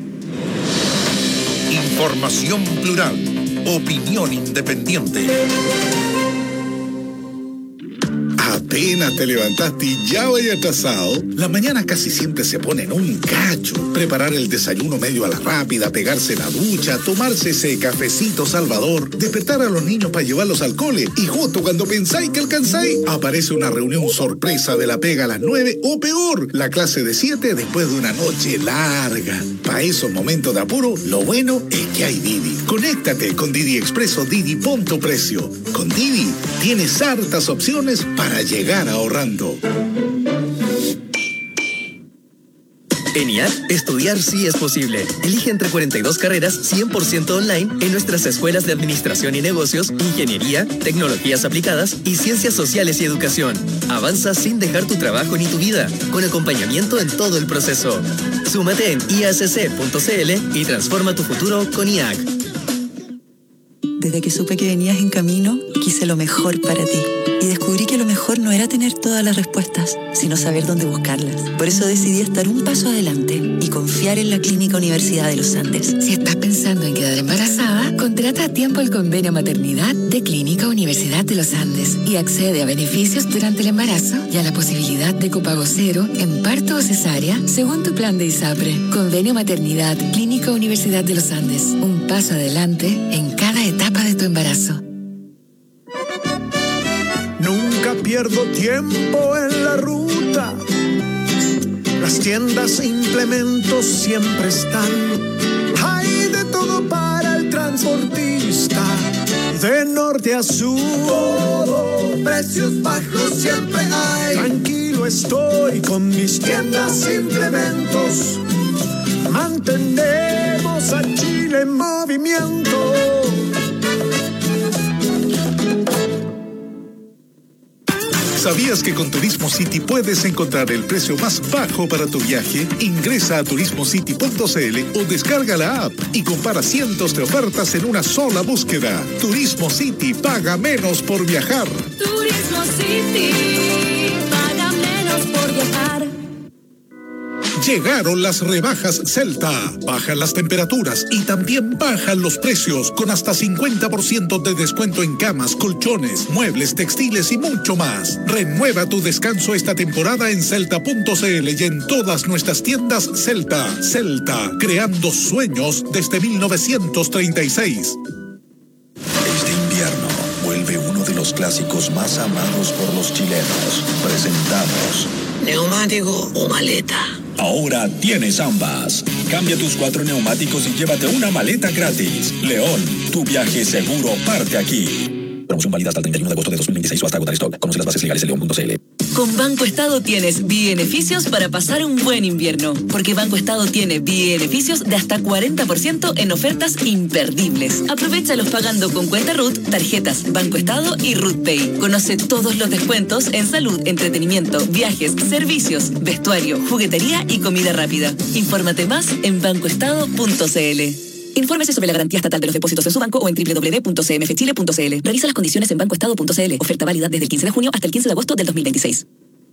Información plural, opinión independiente. Apenas te levantaste y ya vaya atrasado. Las mañanas casi siempre se ponen un cacho. Preparar el desayuno medio a la rápida, pegarse la ducha, tomarse ese cafecito salvador, despertar a los niños para llevarlos al cole y justo cuando pensáis que alcanzáis, aparece una reunión sorpresa de la pega a las nueve o peor, la clase de siete después de una noche larga. Para esos momentos de apuro, lo bueno es que hay Didi. Conéctate con Didi Expreso Didi Punto Precio. Con Didi tienes hartas opciones para llegar ahorrando. En I A C, estudiar sí es posible. Elige entre cuarenta y dos carreras cien por ciento online en nuestras escuelas de Administración y Negocios, Ingeniería, Tecnologías Aplicadas y Ciencias Sociales y Educación. Avanza sin dejar tu trabajo ni tu vida, con acompañamiento en todo el proceso. Súmate en I A C C punto C L y transforma tu futuro con I A C. Desde que supe que venías en camino, quise lo mejor para ti. Y descubrí que lo mejor no era tener todas las respuestas, sino saber dónde buscarlas. Por eso decidí estar un paso adelante y confiar en la Clínica Universidad de los Andes. Si estás pensando en quedar embarazada, contrata a tiempo el convenio maternidad de Clínica Universidad de los Andes y accede a beneficios durante el embarazo y a la posibilidad de copago cero en parto o cesárea según tu plan de ISAPRE. Convenio maternidad Clínica Universidad de los Andes. Un paso adelante en cada etapa de tu embarazo. Nunca pierdo tiempo en la ruta. Las tiendas e implementos siempre están. Hay de todo para el transportista. De norte a sur, todo, precios bajos siempre hay. Tranquilo estoy con mis tiendas e implementos. Mantenemos a Chile en movimiento. ¿Sabías que con Turismo City puedes encontrar el precio más bajo para tu viaje? Ingresa a turismo city punto c l o descarga la app y compara cientos de ofertas en una sola búsqueda. Turismo City, paga menos por viajar. Turismo City, paga menos por viajar. Llegaron las rebajas Celta. Bajan las temperaturas y también bajan los precios con hasta cincuenta por ciento de descuento en camas, colchones, muebles, textiles y mucho más. Renueva tu descanso esta temporada en celta punto c l y en todas nuestras tiendas Celta. Celta, creando sueños desde mil novecientos treinta y seis. Este invierno vuelve uno de los clásicos más amados por los chilenos. Presentamos ¿neumático o maleta? Ahora tienes ambas. Cambia tus cuatro neumáticos y llévate una maleta gratis. León, tu viaje seguro parte aquí. Promoción válida hasta el treinta y uno de agosto de dos mil veintiséis o hasta agotar stock. Conoce las bases legales en león punto c l. Con Banco Estado tienes beneficios para pasar un buen invierno, porque Banco Estado tiene beneficios de hasta cuarenta por ciento en ofertas imperdibles. Aprovéchalos pagando con cuenta R U T, tarjetas Banco Estado y R U T Pay. Conoce todos los descuentos en salud, entretenimiento, viajes, servicios, vestuario, juguetería y comida rápida. Infórmate más en banco estado punto c l. Infórmese sobre la garantía estatal de los depósitos en su banco o en doble u doble u doble u punto c m f chile punto c l. Revisa las condiciones en banco estado punto c l. Oferta válida desde el quince de junio hasta el quince de agosto del dos mil veintiséis.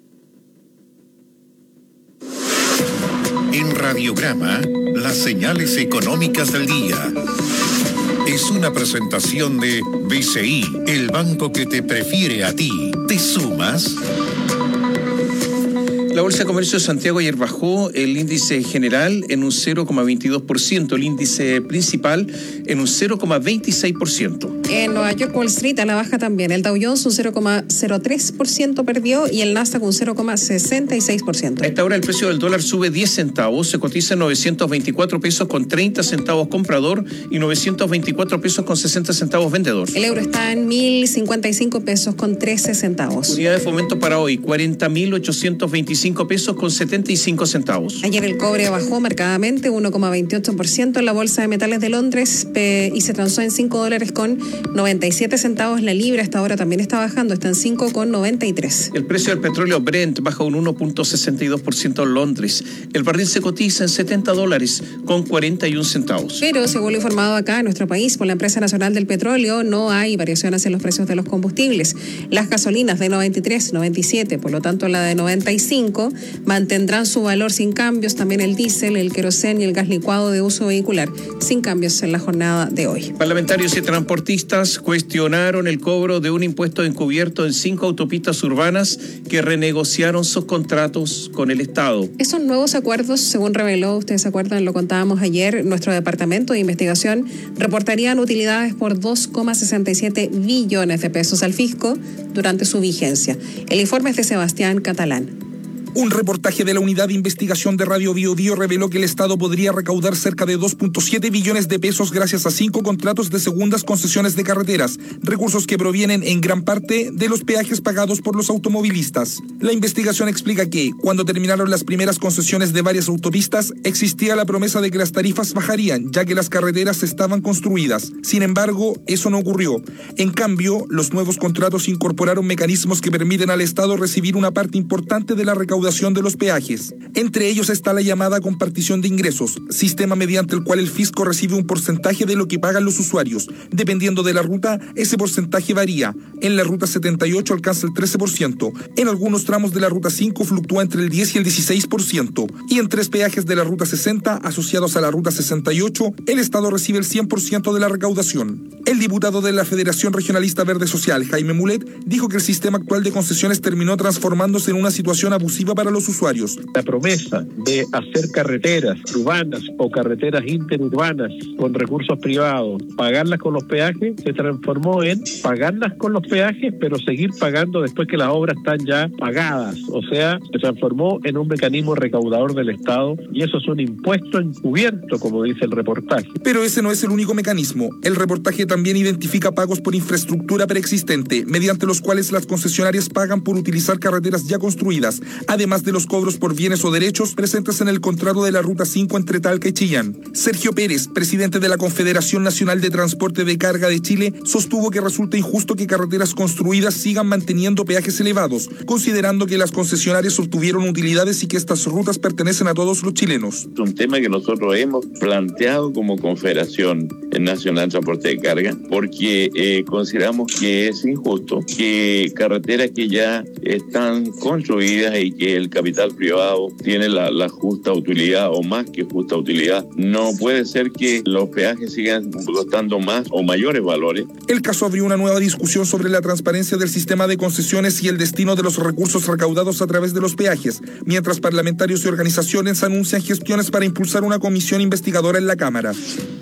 En Radiograma, las señales económicas del día. Es una presentación de B C I, el banco que te prefiere a ti. ¿Te sumas? La Bolsa de Comercio de Santiago ayer bajó el índice general en un cero coma veintidós por ciento, el índice principal en un cero coma veintiséis por ciento. En Nueva York, Wall Street a la baja también. El Dow Jones un cero coma cero tres por ciento perdió y el Nasdaq un cero coma sesenta y seis por ciento. A esta hora el precio del dólar sube diez centavos, se cotiza en novecientos veinticuatro pesos con treinta centavos comprador y novecientos veinticuatro pesos con sesenta centavos vendedor. El euro está en mil cincuenta y cinco pesos con trece centavos. Unidad de fomento para hoy, cuarenta mil ochocientos veinticinco pesos con setenta y cinco centavos. Ayer el cobre bajó marcadamente uno coma veintiocho por ciento en la Bolsa de Metales de Londres y se transó en cinco dólares con noventa y siete centavos. La libra hasta ahora también está bajando, está en cinco con noventa y tres. El precio del petróleo Brent baja un uno coma sesenta y dos por ciento en Londres. El barril se cotiza en setenta dólares con cuarenta y un centavos. Pero según lo informado acá en nuestro país por la Empresa Nacional del Petróleo, no hay variaciones en los precios de los combustibles. Las gasolinas de noventa y tres, noventa y siete, por lo tanto la de noventa y cinco veinticinco mantendrán su valor sin cambios, también el diésel, el queroseno y el gas licuado de uso vehicular, sin cambios en la jornada de hoy. Parlamentarios y transportistas cuestionaron el cobro de un impuesto encubierto en cinco autopistas urbanas que renegociaron sus contratos con el Estado. Esos nuevos acuerdos, según reveló, ustedes se acuerdan, lo contábamos ayer, nuestro departamento de investigación reportarían utilidades por dos coma sesenta y siete billones de pesos al fisco durante su vigencia. El informe es de Sebastián Catalán. Un reportaje de la Unidad de Investigación de Radio Bio Bio reveló que el Estado podría recaudar cerca de dos punto siete billones de pesos gracias a cinco contratos de segundas concesiones de carreteras, recursos que provienen en gran parte de los peajes pagados por los automovilistas. La investigación explica que, cuando terminaron las primeras concesiones de varias autopistas, existía la promesa de que las tarifas bajarían, ya que las carreteras estaban construidas. Sin embargo, eso no ocurrió. En cambio, los nuevos contratos incorporaron mecanismos que permiten al Estado recibir una parte importante de la recaudación de los peajes. Entre ellos está la llamada compartición de ingresos, sistema mediante el cual el fisco recibe un porcentaje de lo que pagan los usuarios. Dependiendo de la ruta, ese porcentaje varía. En la ruta setenta y ocho alcanza el trece por ciento. En algunos tramos de la ruta cinco fluctúa entre el diez y el dieciséis por ciento. Y en tres peajes de la ruta sesenta, asociados a la ruta sesenta y ocho, el Estado recibe el cien por ciento de la recaudación. El diputado de la Federación Regionalista Verde Social, Jaime Mulet, dijo que el sistema actual de concesiones terminó transformándose en una situación abusiva para los usuarios. La promesa de hacer carreteras urbanas o carreteras interurbanas con recursos privados, pagarlas con los peajes, se transformó en pagarlas con los peajes, pero seguir pagando después que las obras están ya pagadas. O sea, se transformó en un mecanismo recaudador del Estado y eso es un impuesto encubierto, como dice el reportaje. Pero ese no es el único mecanismo. El reportaje también identifica pagos por infraestructura preexistente, mediante los cuales las concesionarias pagan por utilizar carreteras ya construidas, además de los cobros por bienes o derechos presentes en el contrato de la Ruta cinco entre Talca y Chillán. Sergio Pérez, presidente de la Confederación Nacional de Transporte de Carga de Chile, sostuvo que resulta injusto que carreteras construidas sigan manteniendo peajes elevados, considerando que las concesionarias obtuvieron utilidades y que estas rutas pertenecen a todos los chilenos. Es un tema que nosotros hemos planteado como Confederación Nacional de Transporte de Carga, porque eh, consideramos que es injusto que carreteras que ya están construidas y que el capital privado tiene la, la justa utilidad o más que justa utilidad, no puede ser que los peajes sigan costando más o mayores valores. El caso abrió una nueva discusión sobre la transparencia del sistema de concesiones y el destino de los recursos recaudados a través de los peajes, mientras parlamentarios y organizaciones anuncian gestiones para impulsar una comisión investigadora en la Cámara.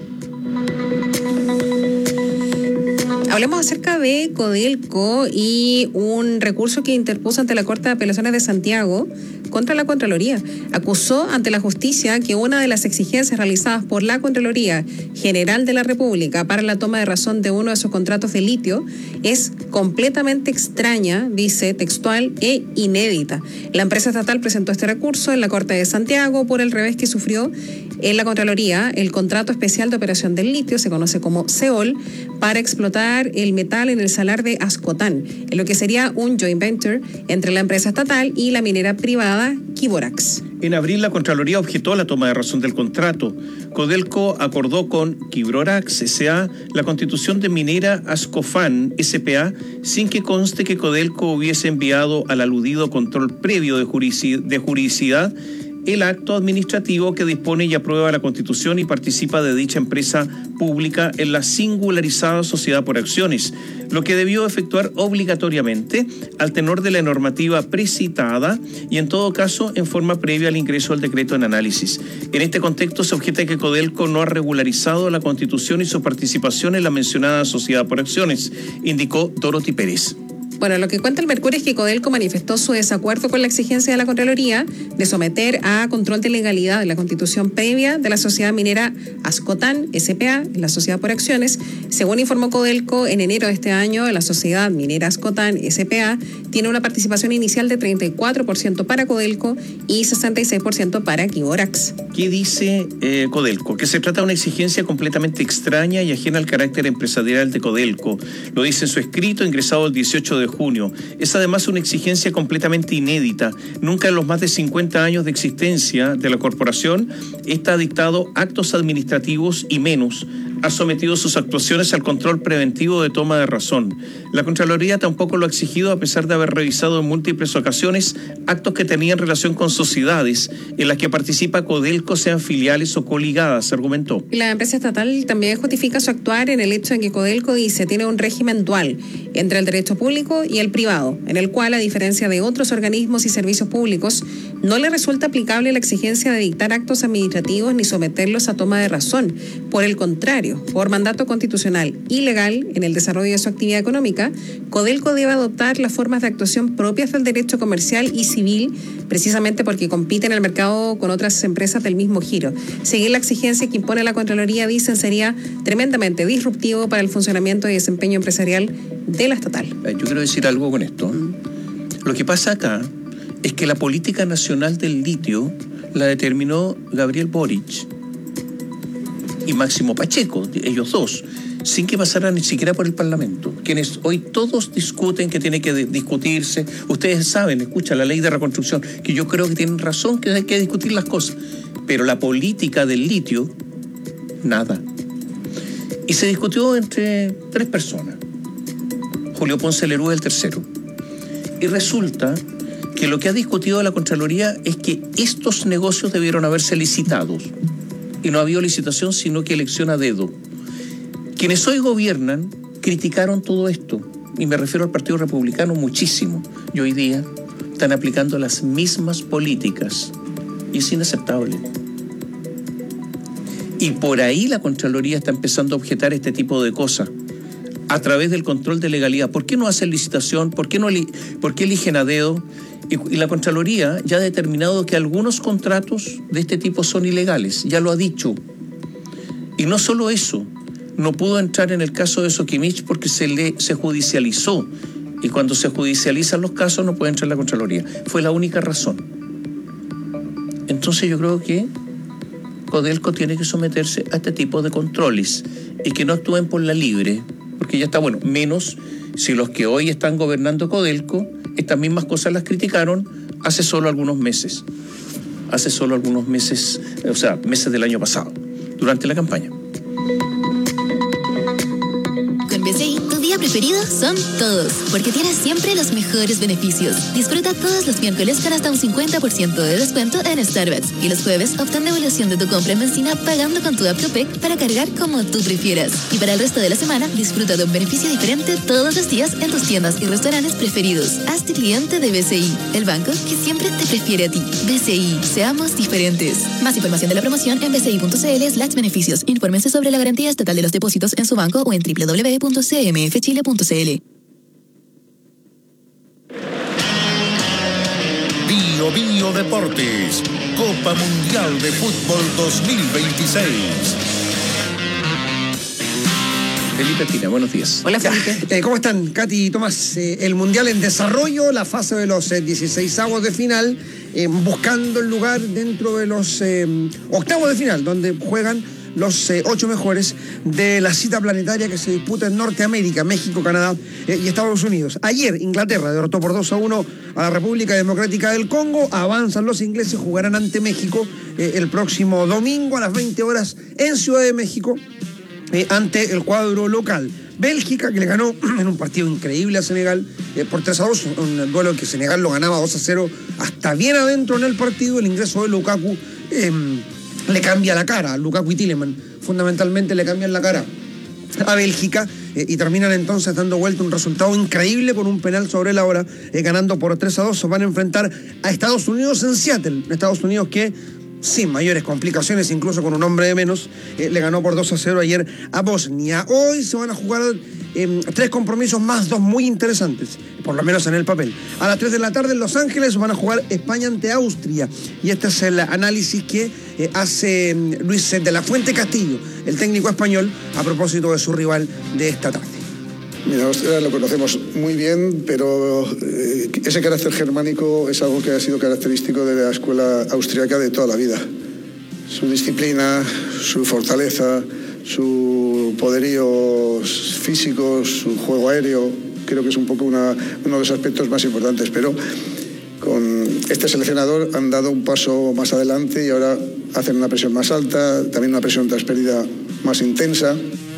Hablemos acerca de Codelco y un recurso que interpuso ante la Corte de Apelaciones de Santiago contra la Contraloría. Acusó ante la justicia que una de las exigencias realizadas por la Contraloría General de la República para la toma de razón de uno de sus contratos de litio es completamente extraña, dice textual, e inédita. La empresa estatal presentó este recurso en la Corte de Santiago por el revés que sufrió en la Contraloría el contrato especial de operación del litio, se conoce como CEOL, para explotar el metal en el salar de Ascotán, en lo que sería un joint venture entre la empresa estatal y la minera privada Quiborax. En abril, la Contraloría objetó la toma de razón del contrato. Codelco acordó con Quiborax S A la constitución de minera Ascofan S P A sin que conste que Codelco hubiese enviado al aludido control previo de juridicidad el acto administrativo que dispone y aprueba la Constitución y participa de dicha empresa pública en la singularizada sociedad por acciones, lo que debió efectuar obligatoriamente al tenor de la normativa precitada y en todo caso en forma previa al ingreso del decreto en análisis. En este contexto se objeta que Codelco no ha regularizado la Constitución y su participación en la mencionada sociedad por acciones, indicó Dorothy Pérez. Bueno, lo que cuenta el Mercurio es que Codelco manifestó su desacuerdo con la exigencia de la Contraloría de someter a control de legalidad de la constitución previa de la sociedad minera Ascotán S P A, la sociedad por acciones. Según informó Codelco, en enero de este año, la sociedad minera Ascotán S P A tiene una participación inicial de treinta y cuatro por ciento para Codelco y sesenta y seis por ciento para Quiborax. ¿Qué dice eh, Codelco? Que se trata de una exigencia completamente extraña y ajena al carácter empresarial de Codelco. Lo dice en su escrito ingresado el dieciocho de junio. Es además una exigencia completamente inédita. Nunca en los más de cincuenta años de existencia de la corporación esta ha dictado actos administrativos y menos ha sometido sus actuaciones al control preventivo de toma de razón. La Contraloría tampoco lo ha exigido a pesar de haber revisado en múltiples ocasiones actos que tenían relación con sociedades en las que participa Codelco, sean filiales o coligadas, argumentó. La empresa estatal también justifica su actuar en el hecho de que Codelco dice tiene un régimen dual entre el derecho público y el privado, en el cual, a diferencia de otros organismos y servicios públicos, no le resulta aplicable la exigencia de dictar actos administrativos ni someterlos a toma de razón. Por el contrario, por mandato constitucional y legal en el desarrollo de su actividad económica, Codelco debe adoptar las formas de actuación propias del derecho comercial y civil, precisamente porque compite en el mercado con otras empresas del mismo giro. Seguir la exigencia que impone la Contraloría, dicen, sería tremendamente disruptivo para el funcionamiento y desempeño empresarial de la estatal. Yo quiero decir algo con esto. Lo que pasa acá es que la política nacional del litio la determinó Gabriel Boric y Máximo Pacheco, ellos dos, sin que pasara ni siquiera por el Parlamento, quienes hoy todos discuten que tiene que discutirse. Ustedes saben, escucha, la ley de reconstrucción, que yo creo que tienen razón, que hay que discutir las cosas, pero la política del litio, nada. Y se discutió entre tres personas. Julio Ponce Lerúa el tercero. Y resulta que lo que ha discutido la Contraloría es que estos negocios debieron haberse licitados. Y no ha habido licitación, sino que elección a dedo. Quienes hoy gobiernan criticaron todo esto, y me refiero al Partido Republicano muchísimo, y hoy día están aplicando las mismas políticas, y es inaceptable. Y por ahí la Contraloría está empezando a objetar este tipo de cosas, a través del control de legalidad. ¿Por qué no hacen licitación? ¿Por qué, no li- ¿Por qué eligen a dedo? Y la Contraloría ya ha determinado que algunos contratos de este tipo son ilegales, ya lo ha dicho. Y no solo eso, no pudo entrar en el caso de Soquimich porque se le se judicializó. Y cuando se judicializan los casos no puede entrar la Contraloría. Fue la única razón. Entonces yo creo que Codelco tiene que someterse a este tipo de controles y que no actúen por la libre, porque ya está bueno, menos si los que hoy están gobernando Codelco estas mismas cosas las criticaron hace solo algunos meses. Hace solo algunos meses, o sea, meses del año pasado, durante la campaña. Con B C I, tu día preferido son todos, porque tienes siempre los mejores beneficios. Disfruta todos los miércoles con hasta un cincuenta por ciento de descuento en Starbucks. Y los jueves, obtén devolución de tu compra en benzina pagando con tu app Copec para cargar como tú prefieras. Y para el resto de la semana, disfruta de un beneficio diferente todos los días en tus tiendas y restaurantes preferidos. Hazte cliente de B C I, el banco que siempre te prefiere a ti. B C I, seamos diferentes. Más información de la promoción en bci.cl slash beneficios. Infórmense sobre la garantía estatal de los depósitos en su banco o en doble u doble u doble u punto c m f chile punto c l. Bio Bio Deportes, Copa Mundial de Fútbol dos mil veintiséis. Felipe Pina, buenos días. Hola, Felipe. Eh, ¿Cómo están, Katy y Tomás? Eh, el Mundial en desarrollo, la fase de los eh, dieciseisavos de final, eh, buscando el lugar dentro de los eh, octavos de final, donde juegan los eh, ocho mejores de la cita planetaria que se disputa en Norteamérica, México, Canadá eh, y Estados Unidos. Ayer Inglaterra derrotó por dos a uno a la República Democrática del Congo. Avanzan los ingleses, jugarán ante México eh, el próximo domingo a las veinte horas en Ciudad de México eh, ante el cuadro local. Bélgica, que le ganó en un partido increíble a Senegal eh, por tres a dos, un duelo que Senegal lo ganaba dos a cero hasta bien adentro en el partido. El ingreso de Lukaku eh, le cambia la cara a Lukaku y Tielemans, fundamentalmente le cambian la cara a Bélgica eh, y terminan entonces dando vuelta un resultado increíble con un penal sobre la hora, eh, ganando por tres a dos. Se van a enfrentar a Estados Unidos en Seattle, Estados Unidos que sin mayores complicaciones, incluso con un hombre de menos, eh, le ganó por dos a cero ayer a Bosnia. Hoy se van a jugar eh, tres compromisos más, dos muy interesantes, por lo menos en el papel. A las tres de la tarde en Los Ángeles van a jugar España ante Austria. Y este es el análisis que eh, hace eh, Luis de la Fuente Castillo, el técnico español, a propósito de su rival de esta tarde. Mira, Austria lo conocemos muy bien, pero eh, ese carácter germánico es algo que ha sido característico de la escuela austriaca de toda la vida. Su disciplina, su fortaleza, su poderío físico, su juego aéreo, creo que es un poco una, uno de los aspectos más importantes, pero con este seleccionador han dado un paso más adelante y ahora hacen una presión más alta, también una presión tras pérdida más intensa.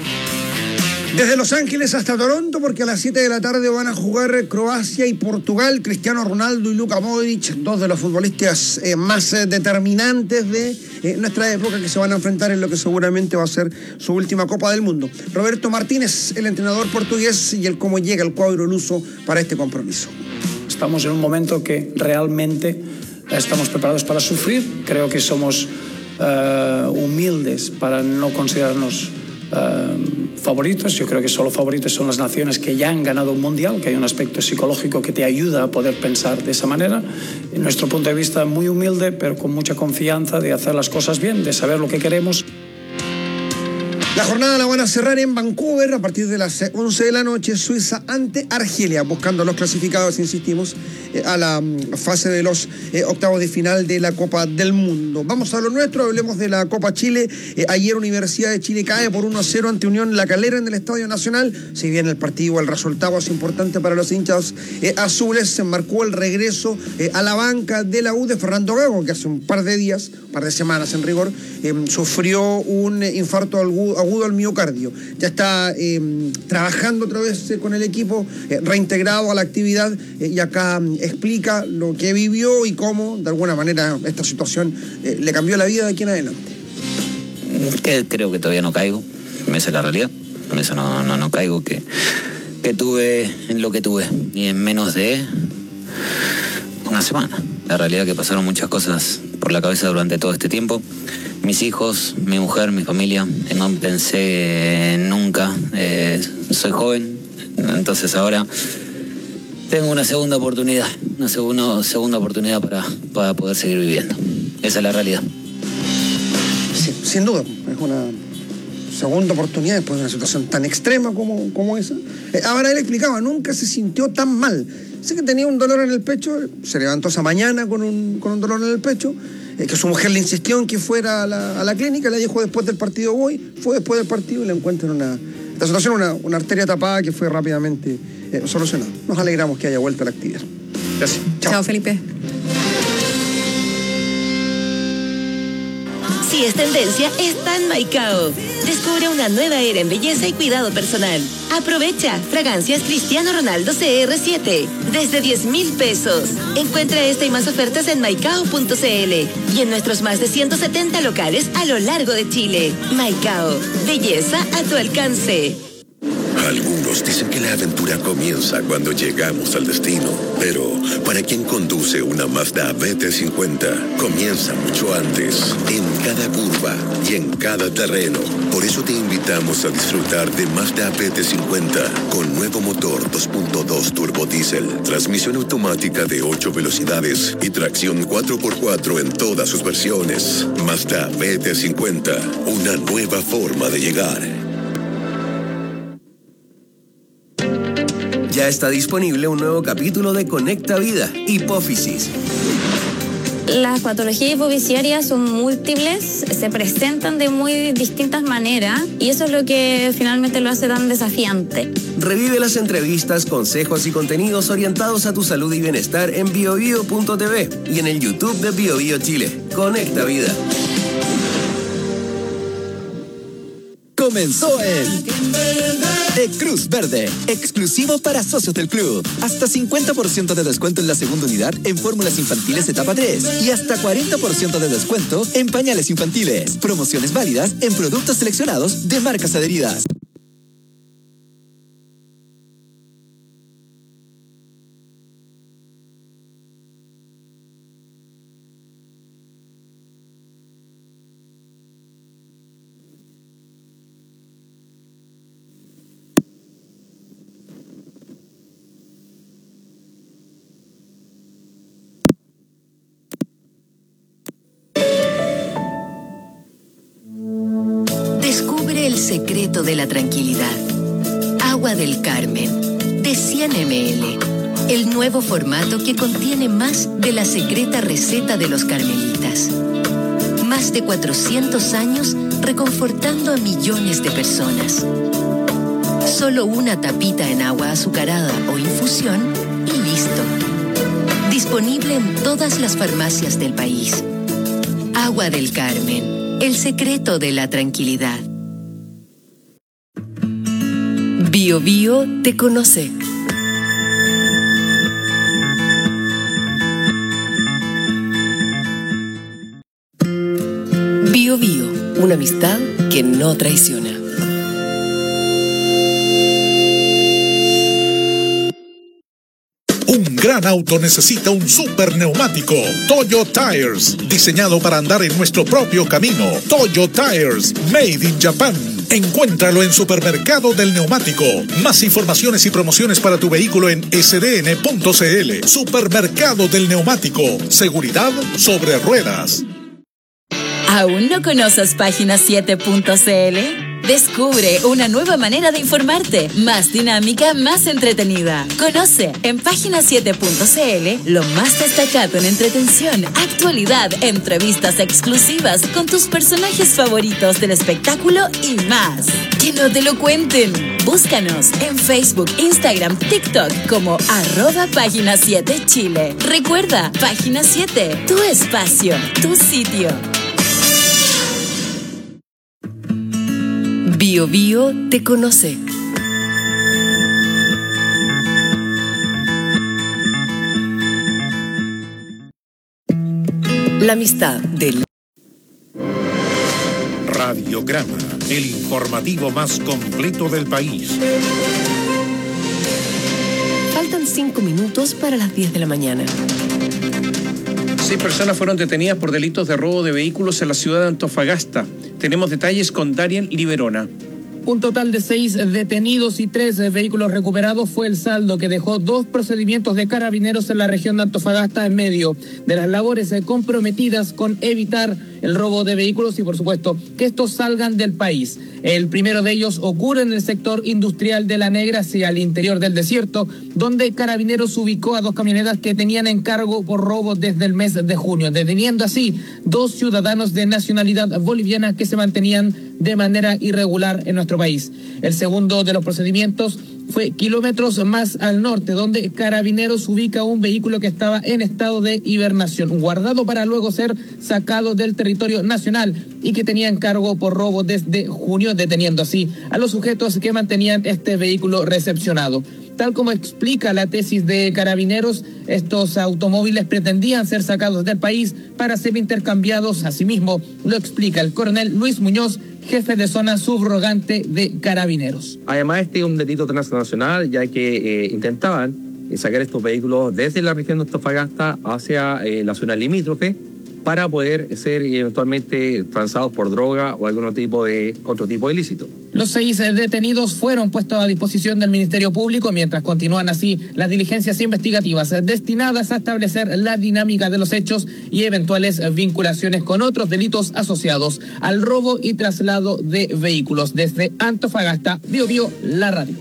Desde Los Ángeles hasta Toronto, porque a las siete de la tarde van a jugar Croacia y Portugal. Cristiano Ronaldo y Luka Modric, dos de los futbolistas eh, más eh, determinantes de eh, nuestra época, que se van a enfrentar en lo que seguramente va a ser su última Copa del Mundo. Roberto Martínez, el entrenador portugués, y el cómo llega el cuadro luso para este compromiso. Estamos en un momento que realmente estamos preparados para sufrir. Creo que somos uh, humildes para no considerarnos Uh, favoritos. Yo creo que solo favoritos son las naciones que ya han ganado un mundial, que hay un aspecto psicológico que te ayuda a poder pensar de esa manera. En nuestro punto de vista, muy humilde, pero con mucha confianza de hacer las cosas bien, de saber lo que queremos. La jornada la van a cerrar en Vancouver a partir de las once de la noche, Suiza ante Argelia, buscando a los clasificados, insistimos, eh, a la um, fase de los eh, octavos de final de la Copa del Mundo. Vamos a lo nuestro, hablemos de la Copa Chile. Eh, ayer Universidad de Chile cae por uno a cero ante Unión La Calera en el Estadio Nacional. Si bien el partido, el resultado es importante para los hinchas eh, azules, se marcó el regreso eh, a la banca de la U de Fernando Gago, que hace un par de días, un par de semanas en rigor, eh, sufrió un eh, infarto agudo agudo al miocardio. Ya está eh, trabajando otra vez eh, con el equipo, eh, reintegrado a la actividad, eh, y acá eh, explica lo que vivió y cómo, de alguna manera, esta situación eh, le cambió la vida de aquí en adelante. Que creo que todavía no caigo, esa es la realidad, con eso no, no, no caigo, que, que tuve en lo que tuve, y en menos de una semana. La realidad es que pasaron muchas cosas por la cabeza durante todo este tiempo. Mis hijos, mi mujer, mi familia, no pensé nunca, eh, soy joven, entonces ahora tengo una segunda oportunidad, una segunda, segunda oportunidad para, para poder seguir viviendo. Esa es la realidad. Sí, sin duda, es una segunda oportunidad después de una situación tan extrema como, como esa. Eh, ahora él explicaba, nunca se sintió tan mal. Sé que tenía un dolor en el pecho, se levantó esa mañana con un, con un dolor en el pecho, eh, que su mujer le insistió en que fuera a la, a la clínica, le dijo después del partido voy, fue después del partido y le encuentran una, esta situación, una, una arteria tapada que fue rápidamente eh, solucionada. Nos alegramos que haya vuelto a la actividad. Gracias. Chao, Chao Felipe. Si es tendencia, está en Maicao. Descubre una nueva era en belleza y cuidado personal. Aprovecha fragancias Cristiano Ronaldo C R siete desde diez mil pesos. Encuentra esta y más ofertas en maicao punto c l y en nuestros más de ciento setenta locales a lo largo de Chile. Maicao, belleza a tu alcance. Algunos dicen que la aventura comienza cuando llegamos al destino, pero para quien conduce una Mazda B T cincuenta, comienza mucho antes, en cada curva y en cada terreno. Por eso te invitamos a disfrutar de Mazda B T cincuenta con nuevo motor dos punto dos turbo diésel, transmisión automática de ocho velocidades y tracción cuatro por cuatro en todas sus versiones. Mazda B T cincuenta, una nueva forma de llegar. Ya está disponible un nuevo capítulo de Conecta Vida, hipófisis. Las patologías hipofisiarias son múltiples, se presentan de muy distintas maneras y eso es lo que finalmente lo hace tan desafiante. Revive las entrevistas, consejos y contenidos orientados a tu salud y bienestar en bio bio punto t v y en el YouTube de Bio Bio Chile. Conecta Vida. Comenzó el The Cruz Verde, exclusivo para socios del club. Hasta cincuenta por ciento de descuento en la segunda unidad en fórmulas infantiles etapa tres y hasta cuarenta por ciento de descuento en pañales infantiles. Promociones válidas en productos seleccionados de marcas adheridas. Descubre el secreto de la tranquilidad. Agua del Carmen, de cien mililitros. El nuevo formato que contiene más de la secreta receta de los carmelitas. Más de cuatrocientos años reconfortando a millones de personas. Solo una tapita en agua azucarada o infusión y listo. Disponible en todas las farmacias del país. Agua del Carmen, el secreto de la tranquilidad. Bio Bio te conoce. Bio Bio, una amistad que no traiciona. Un gran auto necesita un super neumático. Toyo Tires, diseñado para andar en nuestro propio camino. Toyo Tires, made in Japan. Encuéntralo en Supermercado del Neumático. Más informaciones y promociones para tu vehículo en s d n punto c l. Supermercado del Neumático. Seguridad sobre ruedas. ¿Aún no conoces página siete punto c l? Descubre una nueva manera de informarte, más dinámica, más entretenida. Conoce en página siete punto c l lo más destacado en entretención, actualidad, entrevistas exclusivas con tus personajes favoritos del espectáculo y más. Que no te lo cuenten. Búscanos en Facebook, Instagram, TikTok como arroba página siete Chile. Recuerda, página siete, tu espacio, tu sitio. Bio Bio te conoce. La amistad del Radiograma, el informativo más completo del país. Faltan cinco minutos para las diez de la mañana. Seis personas fueron detenidas por delitos de robo de vehículos en la ciudad de Antofagasta. Tenemos detalles con Darian Liberona. Un total de seis detenidos y tres vehículos recuperados fue el saldo que dejó dos procedimientos de carabineros en la región de Antofagasta en medio de las labores comprometidas con evitar el robo de vehículos y, por supuesto, que estos salgan del país. El primero de ellos ocurre en el sector industrial de La Negra, hacia el interior del desierto, donde Carabineros ubicó a dos camionetas que tenían encargo por robo desde el mes de junio, deteniendo así dos ciudadanos de nacionalidad boliviana que se mantenían de manera irregular en nuestro país. El segundo de los procedimientos fue kilómetros más al norte, donde Carabineros ubica un vehículo que estaba en estado de hibernación, guardado para luego ser sacado del territorio nacional y que tenía encargo por robo desde junio, deteniendo así a los sujetos que mantenían este vehículo recepcionado. Tal como explica la tesis de Carabineros, estos automóviles pretendían ser sacados del país para ser intercambiados. Asimismo, lo explica el coronel Luis Muñoz, jefe de zona subrogante de Carabineros. Además, este es un delito transnacional, ya que eh, intentaban eh, sacar estos vehículos desde la región de Antofagasta hacia eh, la zona limítrofe para poder ser eventualmente transados por droga o algún tipo de otro tipo de ilícito. Los seis detenidos fueron puestos a disposición del Ministerio Público mientras continúan así las diligencias investigativas destinadas a establecer la dinámica de los hechos y eventuales vinculaciones con otros delitos asociados al robo y traslado de vehículos. Desde Antofagasta, Bio Bio, la radio.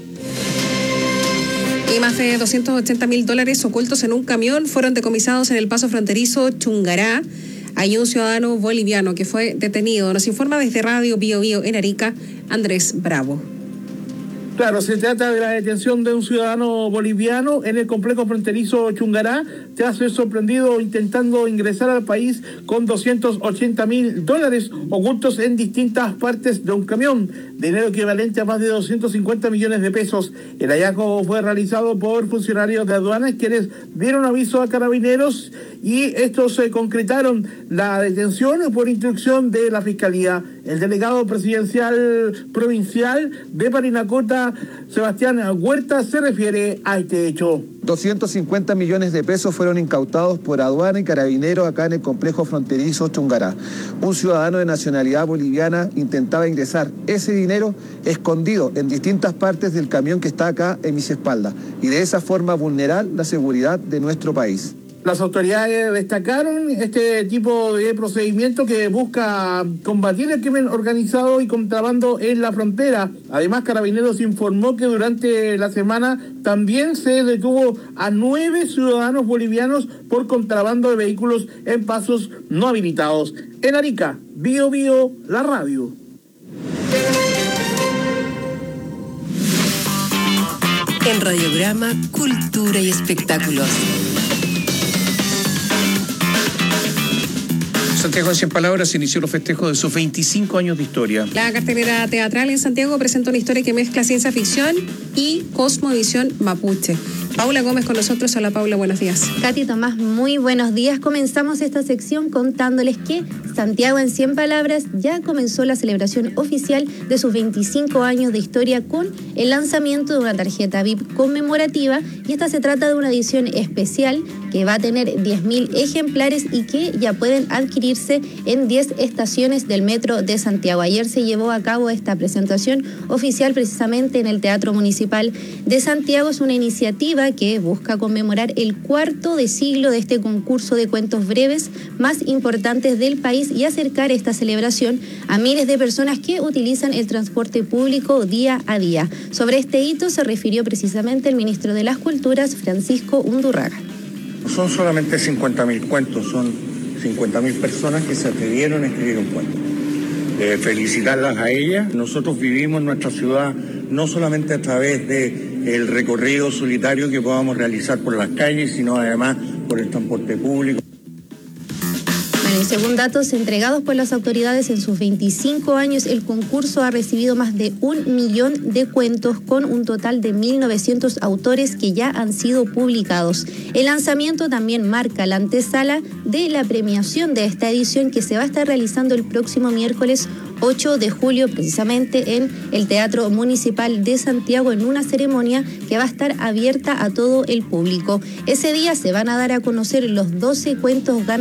Y más de doscientos ochenta mil dólares ocultos en un camión fueron decomisados en el paso fronterizo Chungará. Hay un ciudadano boliviano que fue detenido. Nos informa desde Radio Bio Bio en Arica, Andrés Bravo. Claro, se trata de la detención de un ciudadano boliviano en el complejo fronterizo Chungará, tras ser sorprendido intentando ingresar al país con doscientos ochenta mil dólares ocultos en distintas partes de un camión, dinero equivalente a más de doscientos cincuenta millones de pesos. El hallazgo fue realizado por funcionarios de aduanas quienes dieron aviso a Carabineros y estos se concretaron la detención por instrucción de la Fiscalía. El delegado presidencial provincial de Parinacota, Sebastián Huerta, se refiere a este hecho. doscientos cincuenta millones de pesos fueron incautados por aduana y carabineros acá en el complejo fronterizo Chungará. Un ciudadano de nacionalidad boliviana intentaba ingresar ese dinero escondido en distintas partes del camión que está acá en mis espaldas y de esa forma vulnerar la seguridad de nuestro país. Las autoridades destacaron este tipo de procedimiento que busca combatir el crimen organizado y contrabando en la frontera. Además, Carabineros informó que durante la semana también se detuvo a nueve ciudadanos bolivianos por contrabando de vehículos en pasos no habilitados. En Arica, Bio Bio, la radio. En Radiograma, Cultura y Espectáculos. Santiago en cien palabras inició los festejos de sus veinticinco años de historia. La cartelera teatral en Santiago presenta una historia que mezcla ciencia ficción y cosmovisión mapuche. Paula Gómez con nosotros. Hola Paula, buenos días. Katy Tomás, muy buenos días. Comenzamos esta sección contándoles que Santiago en cien palabras ya comenzó la celebración oficial de sus veinticinco años de historia con el lanzamiento de una tarjeta V I P conmemorativa, y esta se trata de una edición especial que va a tener diez mil ejemplares y que ya pueden adquirirse en diez estaciones del Metro de Santiago. Ayer se llevó a cabo esta presentación oficial precisamente en el Teatro Municipal de Santiago. Es una iniciativa que busca conmemorar el cuarto de siglo de este concurso de cuentos breves más importantes del país y acercar esta celebración a miles de personas que utilizan el transporte público día a día. Sobre este hito se refirió precisamente el ministro de las Culturas, Francisco Undurraga. No son solamente cincuenta mil cuentos, son cincuenta mil personas que se atrevieron a escribir un cuento. Eh, felicitarlas a ellas. Nosotros vivimos nuestra ciudad no solamente a través del recorrido solitario que podamos realizar por las calles, sino además por el transporte público. Bueno, y según datos entregados por las autoridades, en sus veinticinco años el concurso ha recibido más de un millón de cuentos con un total de mil novecientos autores que ya han sido publicados. El lanzamiento también marca la antesala de la premiación de esta edición que se va a estar realizando el próximo miércoles ocho de julio, precisamente en el Teatro Municipal de Santiago, en una ceremonia que va a estar abierta a todo el público. Ese día se van a dar a conocer los doce cuentos ganadores